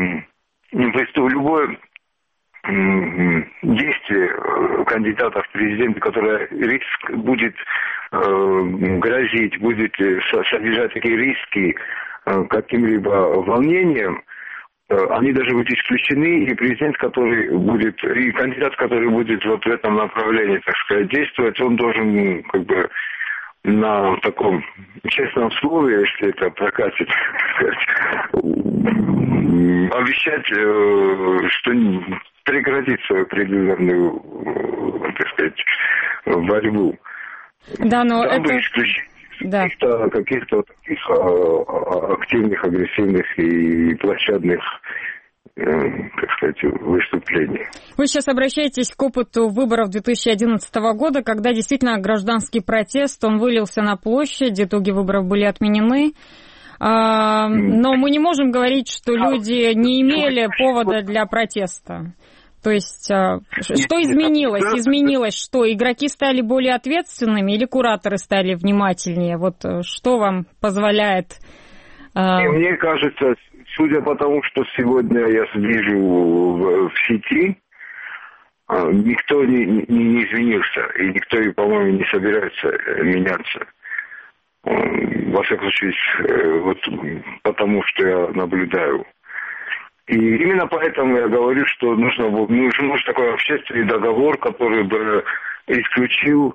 любое действие кандидата в президенты, которое риск будет грозить, будет содержать такие риски каким-либо волнением, они должны быть исключены, и президент, который будет, и кандидат, который будет вот в этом направлении, так сказать, действовать, он должен как бы на таком честном слове, если это прокатит, обещать, что прекратит свою предвыборную, так сказать, борьбу. Да, но там это... Да. Каких-то таких активных, агрессивных и площадных, так сказать, выступлений. Вы сейчас обращаетесь к опыту выборов 2011 года, когда действительно гражданский протест, он вылился на площадь, итоги выборов были отменены. Но мы не можем говорить, что люди не имели повода для протеста. То есть, что изменилось? Изменилось что? Игроки стали более ответственными или кураторы стали внимательнее? Вот что вам позволяет... Мне кажется, судя по тому, что сегодня я вижу в сети, никто не изменился, и никто, по-моему, не собирается меняться. Во всяком случае, вот потому что я наблюдаю. И именно поэтому я говорю, что нужен такой общественный договор, который бы исключил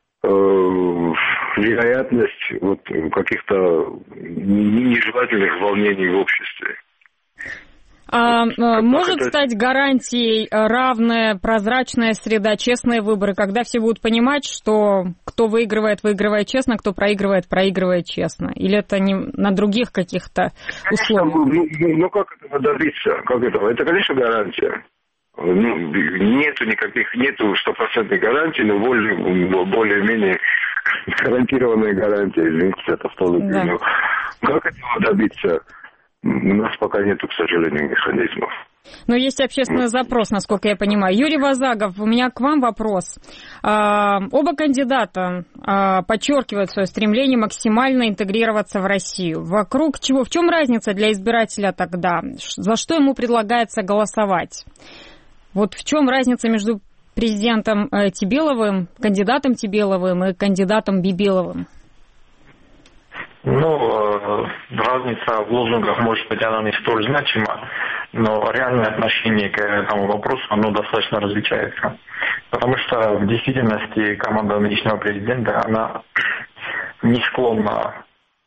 вероятность вот каких-то нежелательных волнений в обществе. Может стать гарантией равная, прозрачная среда, честные выборы, когда все будут понимать, что кто выигрывает, выигрывает честно, кто проигрывает, проигрывает честно? Или это не на других каких-то условиях? Ну, как этого добиться? Как этого? Это, конечно, гарантия. Нету стопроцентной гарантии, но более-менее гарантированная гарантия, извините за тавтологию. Да. Но как этого добиться? У нас пока нету, к сожалению, механизмов. Но есть общественный запрос, насколько я понимаю. Юрий Вазагов, у меня к вам вопрос. Оба кандидата подчеркивают свое стремление максимально интегрироваться в Россию. Вокруг чего? В чем разница для избирателя тогда? За что ему предлагается голосовать? Вот в чем разница между президентом Тибиловым, кандидатом Тибиловым и кандидатом Бибиловым? Разница в лозунгах, может быть, она не столь значима, но реальное отношение к этому вопросу, оно достаточно различается. Потому что в действительности команда нынешнего президента, она не склонна,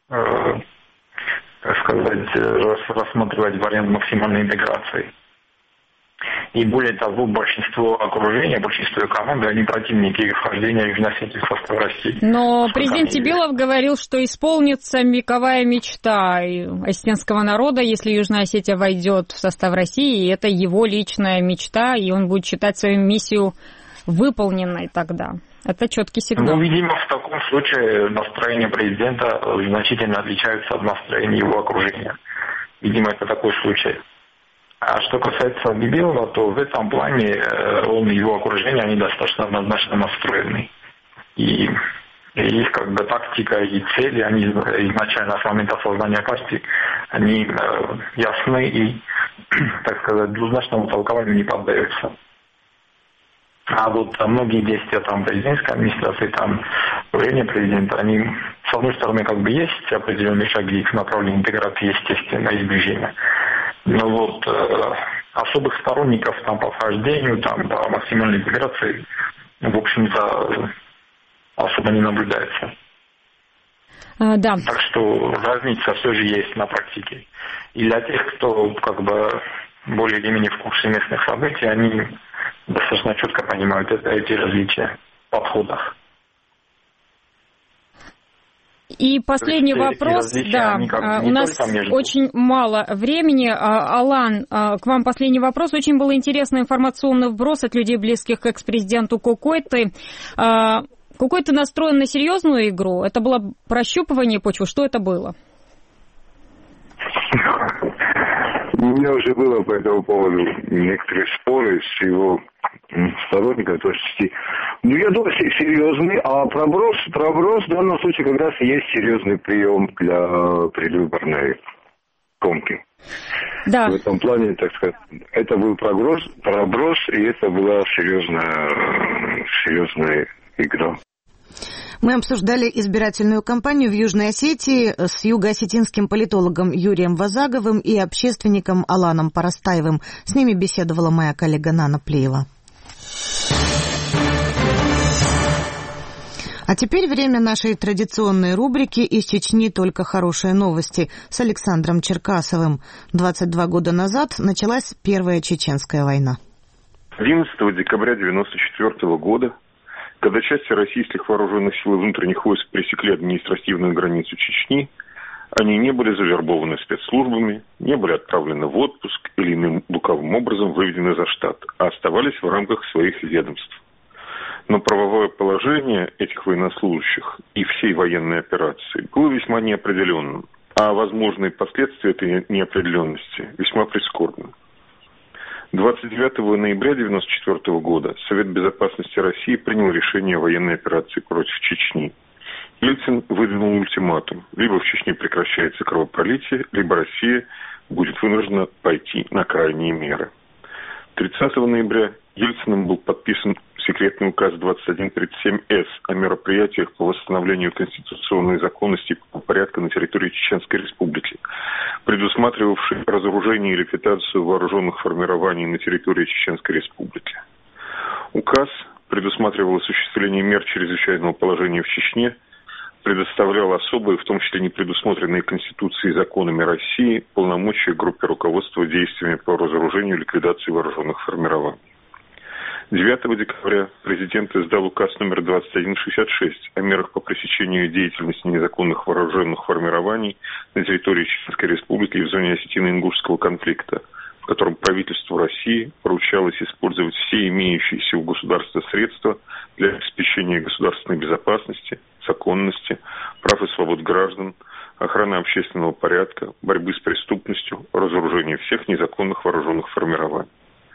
рассматривать вариант максимальной интеграции. И более того, большинство окружения, большинство команды, они противники вхождения Южной Осетии в состав России. Но президент Тибилов говорил, что исполнится вековая мечта осетинского народа, если Южная Осетия войдет в состав России, и это его личная мечта, и он будет считать свою миссию выполненной тогда. Это четкий сигнал. Ну, видимо, в таком случае настроение президента значительно отличается от настроения его окружения. Видимо, это такой случай. А что касается Бибилова, то в этом плане он и его окружение, они достаточно однозначно настроены. И их как бы тактика и цели, они изначально с момента создания партии, они ясны и, так сказать, двузначному толкованию не поддаются. А вот многие действия там президентской администрации, там управления президента, они, с одной стороны, как бы есть определенные шаги к направлению интеграции, естественно, и движения. Но вот особых сторонников там по вхождению, там по максимальной интеграции, в общем-то, особо не наблюдается. Да. Так что разница все же есть на практике. И для тех, кто как бы более или менее в курсе местных событий, они достаточно четко понимают эти различия в подходах. И последний вопрос, да, у нас очень мало времени. Алан, к вам последний вопрос. Очень был интересный информационный вброс от людей, близких к экс-президенту Кукойты. Кукойты настроен на серьезную игру? Это было прощупывание почвы? Что это было? У меня уже было по этому поводу некоторые споры с его сторонниками. То есть, ну, я думаю, серьезный, а проброс в данном случае как раз и есть серьезный прием для предвыборной гонки. Да. В этом плане, так сказать, это был проброс, и это была серьезная игра. Мы обсуждали избирательную кампанию в Южной Осетии с юго-осетинским политологом Юрием Вазаговым и общественником Аланом Парастаевым. С ними беседовала моя коллега Нана Плеева. А теперь время нашей традиционной рубрики «Из Чечни только хорошие новости» с Александром Черкасовым. 22 года назад началась Первая Чеченская война. 11 декабря 1994 года, когда части российских вооруженных сил и внутренних войск пресекли административную границу Чечни, они не были завербованы спецслужбами, не были отправлены в отпуск или иным лукавым образом выведены за штат, а оставались в рамках своих ведомств. Но правовое положение этих военнослужащих и всей военной операции было весьма неопределенным, а возможные последствия этой неопределенности весьма прискорбны. 29 ноября 1994 года Совет Безопасности России принял решение о военной операции против Чечни. Ельцин выдвинул ультиматум: либо в Чечне прекращается кровопролитие, либо Россия будет вынуждена пойти на крайние меры. 30 ноября Ельциным был подписан секретный указ 2137-С о мероприятиях по восстановлению конституционной законности и порядка на территории Чеченской Республики, предусматривавший разоружение и ликвидацию вооруженных формирований на территории Чеченской Республики. Указ предусматривал осуществление мер чрезвычайного положения в Чечне, предоставлял особые, в том числе не предусмотренные Конституцией и законами России, полномочия группе руководства действиями по разоружению и ликвидации вооруженных формирований. 9 декабря президент издал указ номер 2166 о мерах по пресечению деятельности незаконных вооруженных формирований на территории Чеченской Республики и в зоне Осетино-Ингушского конфликта, в котором правительству России поручалось использовать все имеющиеся у государства средства для обеспечения государственной безопасности, законности, прав и свобод граждан, охраны общественного порядка, борьбы с преступностью, разоружения всех незаконных вооруженных формирований.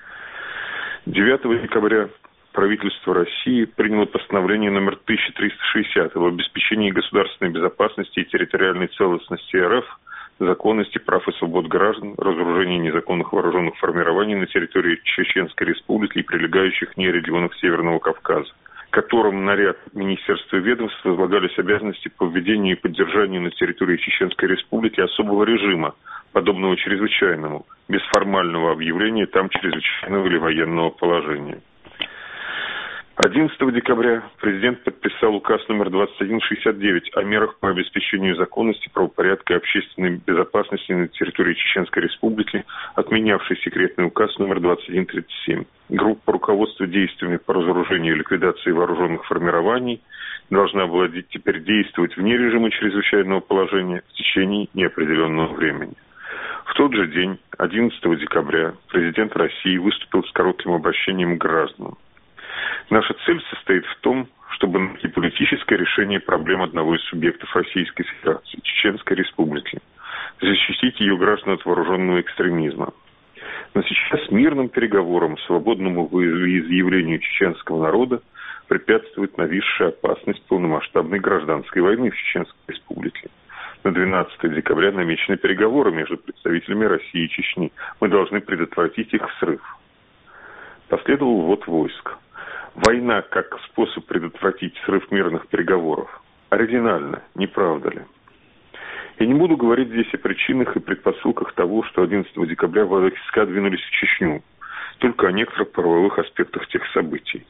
9 декабря правительство России приняло постановление номер 1360 об обеспечении государственной безопасности и территориальной целостности РФ, законности, прав и свобод граждан, разоружении незаконных вооруженных формирований на территории Чеченской Республики и прилегающих к ней регионах Северного Кавказа, которым на ряд министерств и ведомств возлагались обязанности по введению и поддержанию на территории Чеченской Республики особого режима, подобного чрезвычайному, без формального объявления там чрезвычайного или военного положения. 11 декабря президент подписал указ номер 2169 о мерах по обеспечению законности, правопорядка и общественной безопасности на территории Чеченской Республики, отменявший секретный указ номер 2137. Группа руководства действиями по разоружению и ликвидации вооруженных формирований должна была теперь действовать вне режима чрезвычайного положения в течение неопределенного времени. В тот же день, 11 декабря, президент России выступил с коротким обращением к гражданам. Наша цель состоит в том, чтобы найти политическое решение проблем одного из субъектов Российской Федерации, Чеченской Республики, защитить ее граждан от вооруженного экстремизма. Но сейчас мирным переговорам, свободному волеизъявлению чеченского народа препятствует нависшая опасность полномасштабной гражданской войны в Чеченской Республике. На 12 декабря намечены переговоры между представителями России и Чечни. Мы должны предотвратить их срыв. Последовал ввод войск. Война как способ предотвратить срыв мирных переговоров. Оригинально, не правда ли? Я не буду говорить здесь о причинах и предпосылках того, что 11 декабря войска двинулись в Чечню, только о некоторых правовых аспектах тех событий.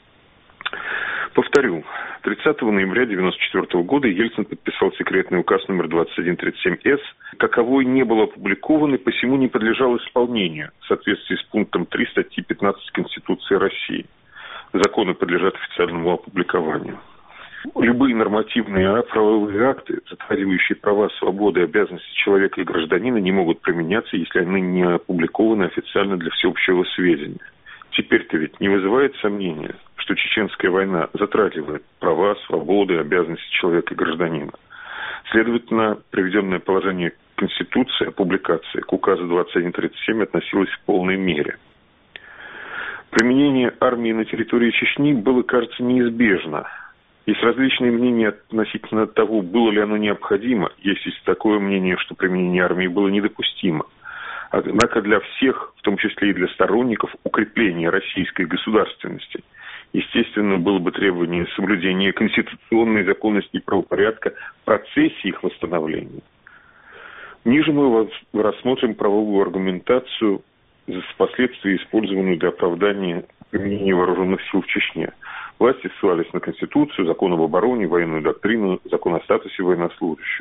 Повторю, 30 ноября 1994 года Ельцин подписал секретный указ номер 2137-С, каковой не был опубликован и посему не подлежал исполнению в соответствии с пунктом 3 статьи 15 Конституции России. Законы подлежат официальному опубликованию. Любые нормативные правовые акты, затваривающие права, свободы и обязанности человека и гражданина, не могут применяться, если они не опубликованы официально для всеобщего сведения. Теперь-то ведь не вызывает сомнения, что чеченская война затрагивает права, свободы и обязанности человека и гражданина. Следовательно, приведенное положение Конституции, публикация к указу 2137 относилось в полной мере. Применение армии на территории Чечни было, кажется, неизбежно. Есть различные мнения относительно того, было ли оно необходимо. Есть такое мнение, что применение армии было недопустимо. Однако для всех, в том числе и для сторонников укрепления российской государственности, естественно, было бы требование соблюдения конституционной законности и правопорядка в процессе их восстановления. Ниже мы рассмотрим правовую аргументацию, впоследствии использованную для оправдания применения вооруженных сил в Чечне. Власти ссылались на Конституцию, закон об обороне, военную доктрину, закон о статусе военнослужащих.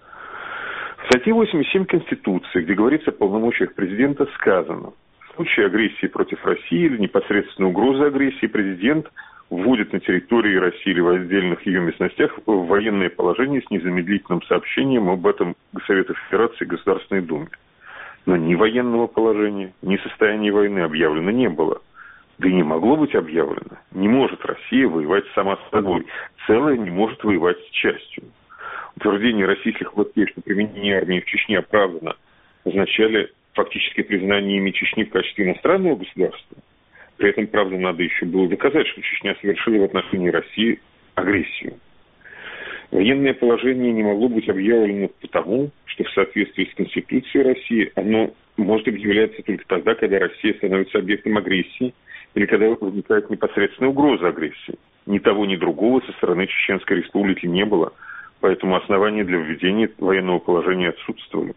В статье 87 Конституции, где говорится о полномочиях президента, сказано: в случае агрессии против России или непосредственной угрозы агрессии президент вводит на территории России или в отдельных ее местностях военное положение с незамедлительным сообщением об этом Совета Федерации и Государственной Думе. Но ни военного положения, ни состояния войны объявлено не было. Да и не могло быть объявлено. Не может Россия воевать сама с собой. Целая не может воевать с частью. Утверждение российских властей, что применение армии в Чечне оправдано, означали фактическое признание ими Чечни в качестве иностранного государства. При этом, правда, надо еще было доказать, что Чечня совершила в отношении России агрессию. Военное положение не могло быть объявлено потому, что в соответствии с Конституцией России оно может объявляться только тогда, когда Россия становится объектом агрессии или когда возникает непосредственная угроза агрессии. Ни того, ни другого со стороны Чеченской Республики не было, поэтому основания для введения военного положения отсутствовали.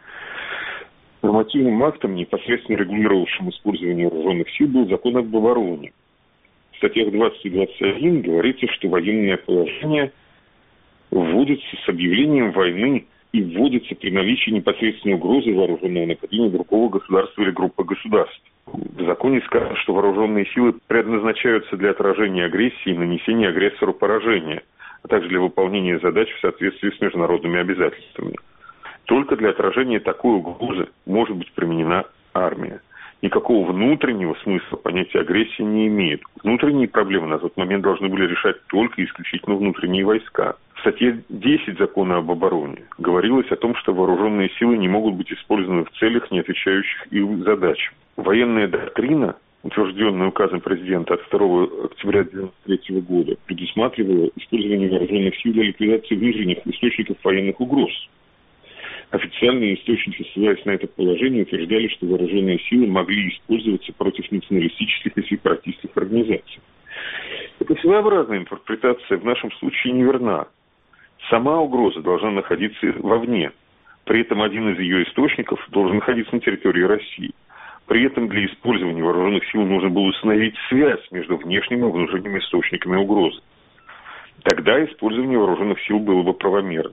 Нормативным актом, непосредственно регулировавшим использование вооруженных сил, был закон об обороне. В статьях 20 и 21 говорится, что военное положение вводится с объявлением войны и вводится при наличии непосредственной угрозы вооруженного нападения другого государства или группы государств. В законе сказано, что вооруженные силы предназначаются для отражения агрессии и нанесения агрессору поражения, а также для выполнения задач в соответствии с международными обязательствами. Только для отражения такой угрозы может быть применена армия. Никакого внутреннего смысла понятие агрессии не имеет. Внутренние проблемы на тот момент должны были решать только исключительно внутренние войска. В статье 10 Закона об обороне говорилось о том, что вооруженные силы не могут быть использованы в целях, не отвечающих их задачам. Военная доктрина, утвержденная указом президента от 2 октября 1993 года, предусматривала использование вооруженных сил для ликвидации внутренних источников военных угроз. Официальные источники, ссылаясь на это положение, утверждали, что вооруженные силы могли использоваться против националистических и сепаратистских организаций. Эта своеобразная интерпретация в нашем случае неверна. Сама угроза должна находиться вовне. При этом один из ее источников должен находиться на территории России. При этом для использования вооруженных сил нужно было установить связь между внешним и внутренними источниками угрозы. Тогда использование вооруженных сил было бы правомерно.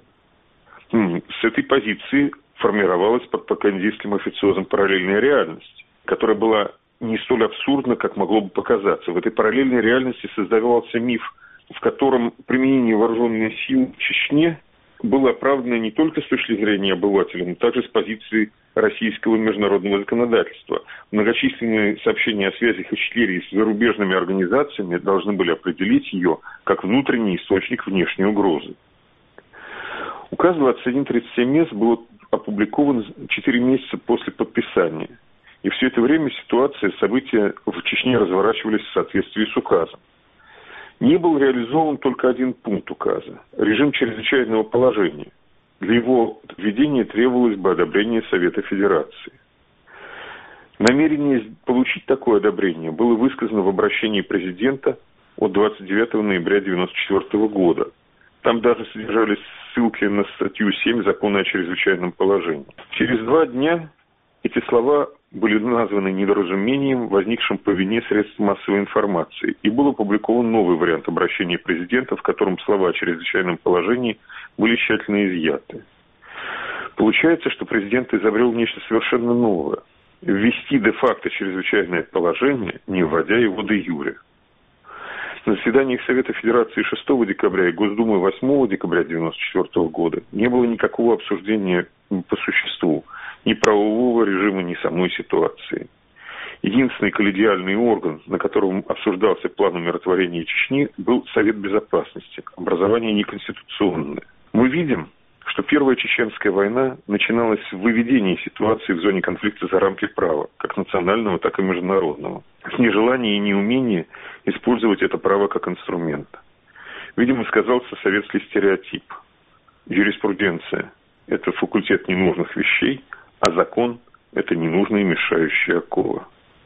С этой позиции формировалась под пропагандистским официозом параллельная реальность, которая была не столь абсурдна, как могло бы показаться. В этой параллельной реальности создавался миф, в котором применение вооруженных сил в Чечне было оправдано не только с точки зрения обывателя, но также с позиции российского международного законодательства. Многочисленные сообщения о связях Ичкерии с зарубежными организациями должны были определить ее как внутренний источник внешней угрозы. Указ 2137С был опубликован 4 месяца после подписания. И все это время ситуация, события в Чечне разворачивались в соответствии с указом. Не был реализован только один пункт указа – режим чрезвычайного положения. Для его введения требовалось бы одобрение Совета Федерации. Намерение получить такое одобрение было высказано в обращении президента от 29 ноября 1994 года. Там даже содержались ссылки на статью 7 Закона о чрезвычайном положении. Через 2 дня эти слова были названы недоразумением, возникшим по вине средств массовой информации, и был опубликован новый вариант обращения президента, в котором слова о чрезвычайном положении были тщательно изъяты. Получается, что президент изобрел нечто совершенно новое – ввести де-факто чрезвычайное положение, не вводя его де-юре. На заседаниях Совета Федерации 6 декабря и Госдумы 8 декабря 1994 года не было никакого обсуждения по существу ни правового режима, ни самой ситуации. Единственный коллегиальный орган, на котором обсуждался план умиротворения Чечни, был Совет Безопасности. Образование неконституционное. Мы видим, что Первая Чеченская война начиналась с выведения ситуации в зоне конфликта за рамки права, как национального, так и международного, с нежелания и неумения использовать это право как инструмент. Видимо, сказался советский стереотип. Юриспруденция – это факультет ненужных вещей, а закон – это ненужные мешающие оковы.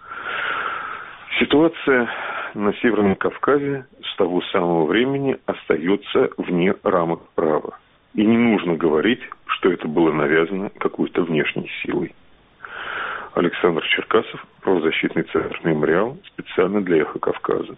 Ситуация на Северном Кавказе с того самого времени остается вне рамок права. И не нужно говорить, что это было навязано какой-то внешней силой. Александр Черкасов, правозащитный центр «Мемориал», специально для «Эхо Кавказа».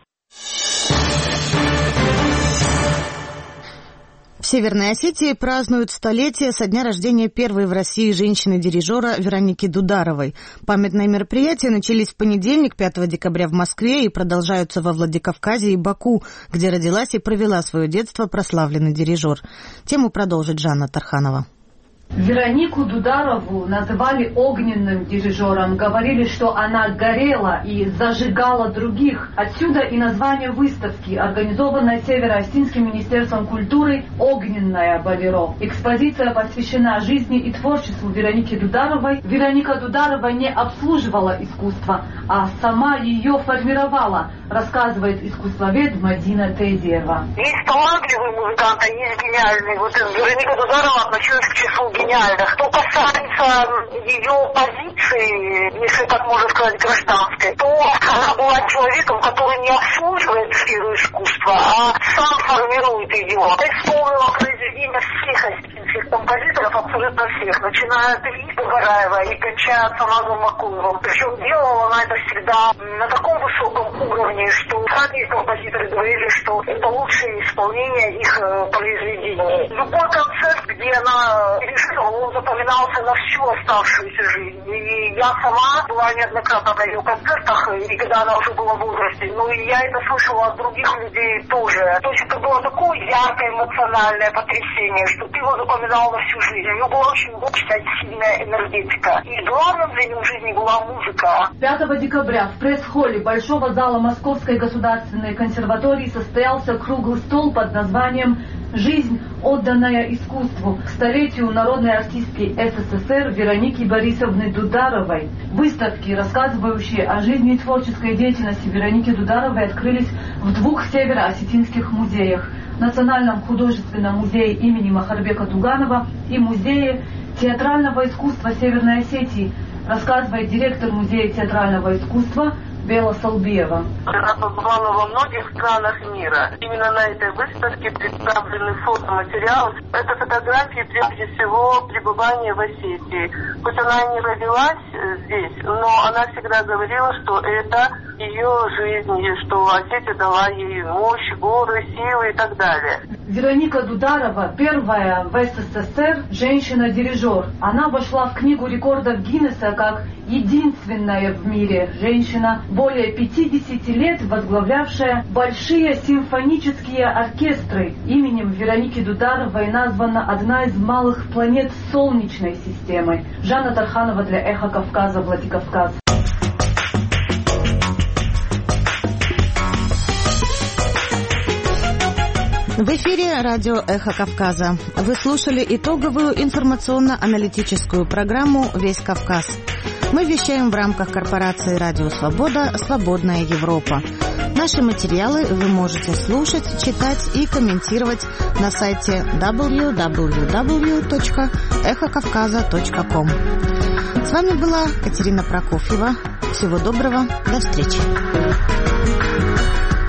В Северной Осетии празднуют столетие со дня рождения первой в России женщины-дирижера Вероники Дударовой. Памятные мероприятия начались в понедельник, 5 декабря в Москве и продолжаются во Владикавказе и Баку, где родилась и провела свое детство прославленный дирижер. Тему продолжит Жанна Тарханова. Веронику Дударову называли огненным дирижером, говорили, что она горела и зажигала других. Отсюда и название выставки, организованной Северо-Осетинским министерством культуры «Огненное болеро». Экспозиция посвящена жизни и творчеству Вероники Дударовой. Вероника Дударова не обслуживала искусство, а сама ее формировала, рассказывает искусствовед Мадина Тейзиева. Есть талантливые музыканты, есть гениальные. Вот Вероника Дударова относилась к числу гениальных. Что касается ее позиции, если так можно сказать, гражданской, то она была человеком, который не обслуживает сферу искусства, а сам формирует ее. Исполнила произведения всех осетинских композиторов, абсолютно всех, начиная от Ильи Гараева и кончая Самазом Макуевым. Причем делала она это всегда на таком высоком уровне, что сами композиторы говорили, что это лучшее исполнение их произведений. Любой концерт, где она решила, он запоминался на всю оставшуюся жизнь. И я сама была неоднократно на ее концертах, и когда она уже была в возрасте, и я это слышала от других людей тоже. То есть это было такое яркое эмоциональное потрясение, что ты его запоминал на всю жизнь. У него была очень мощная, сильная энергетика. И главным для него в жизни была музыка. 5 декабря в пресс-холле Большого зала Московской государственной консерватории состоялся круглый стол под названием «Жизнь, отданная искусству» к столетию народной артистки СССР Вероники Борисовны Дударовой. Выставки, рассказывающие о жизни и творческой деятельности Вероники Дударовой, открылись в 2 северо-осетинских музеях: Национальном художественном музее имени Махарбека Туганова и Музее театрального искусства Северной Осетии, рассказывает директор Музея театрального искусства Бела Салбиева. Она побывала во многих странах мира. Именно на этой выставке представлены фотоматериалы. Это фотографии, прежде всего, пребывания в Осетии. Хоть она и не родилась здесь, но она всегда говорила, что это ее жизнь, и что Осетия дала ей мощь, горы, силы и так далее. Вероника Дударова, первая в СССР женщина-дирижер. Она вошла в Книгу рекордов Гиннесса как единственная в мире женщина, более 50 лет возглавлявшая большие симфонические оркестры. Именем Вероники Дударовой названа одна из малых планет Солнечной системы. Жанна Тарханова для Эхо Кавказа, Владикавказ. В эфире радио «Эхо Кавказа». Вы слушали итоговую информационно-аналитическую программу «Весь Кавказ». Мы вещаем в рамках корпорации «Радио Свобода. Свободная Европа». Наши материалы вы можете слушать, читать и комментировать на сайте www.эхокавказа.ком. С вами была Катерина Прокофьева. Всего доброго. До встречи.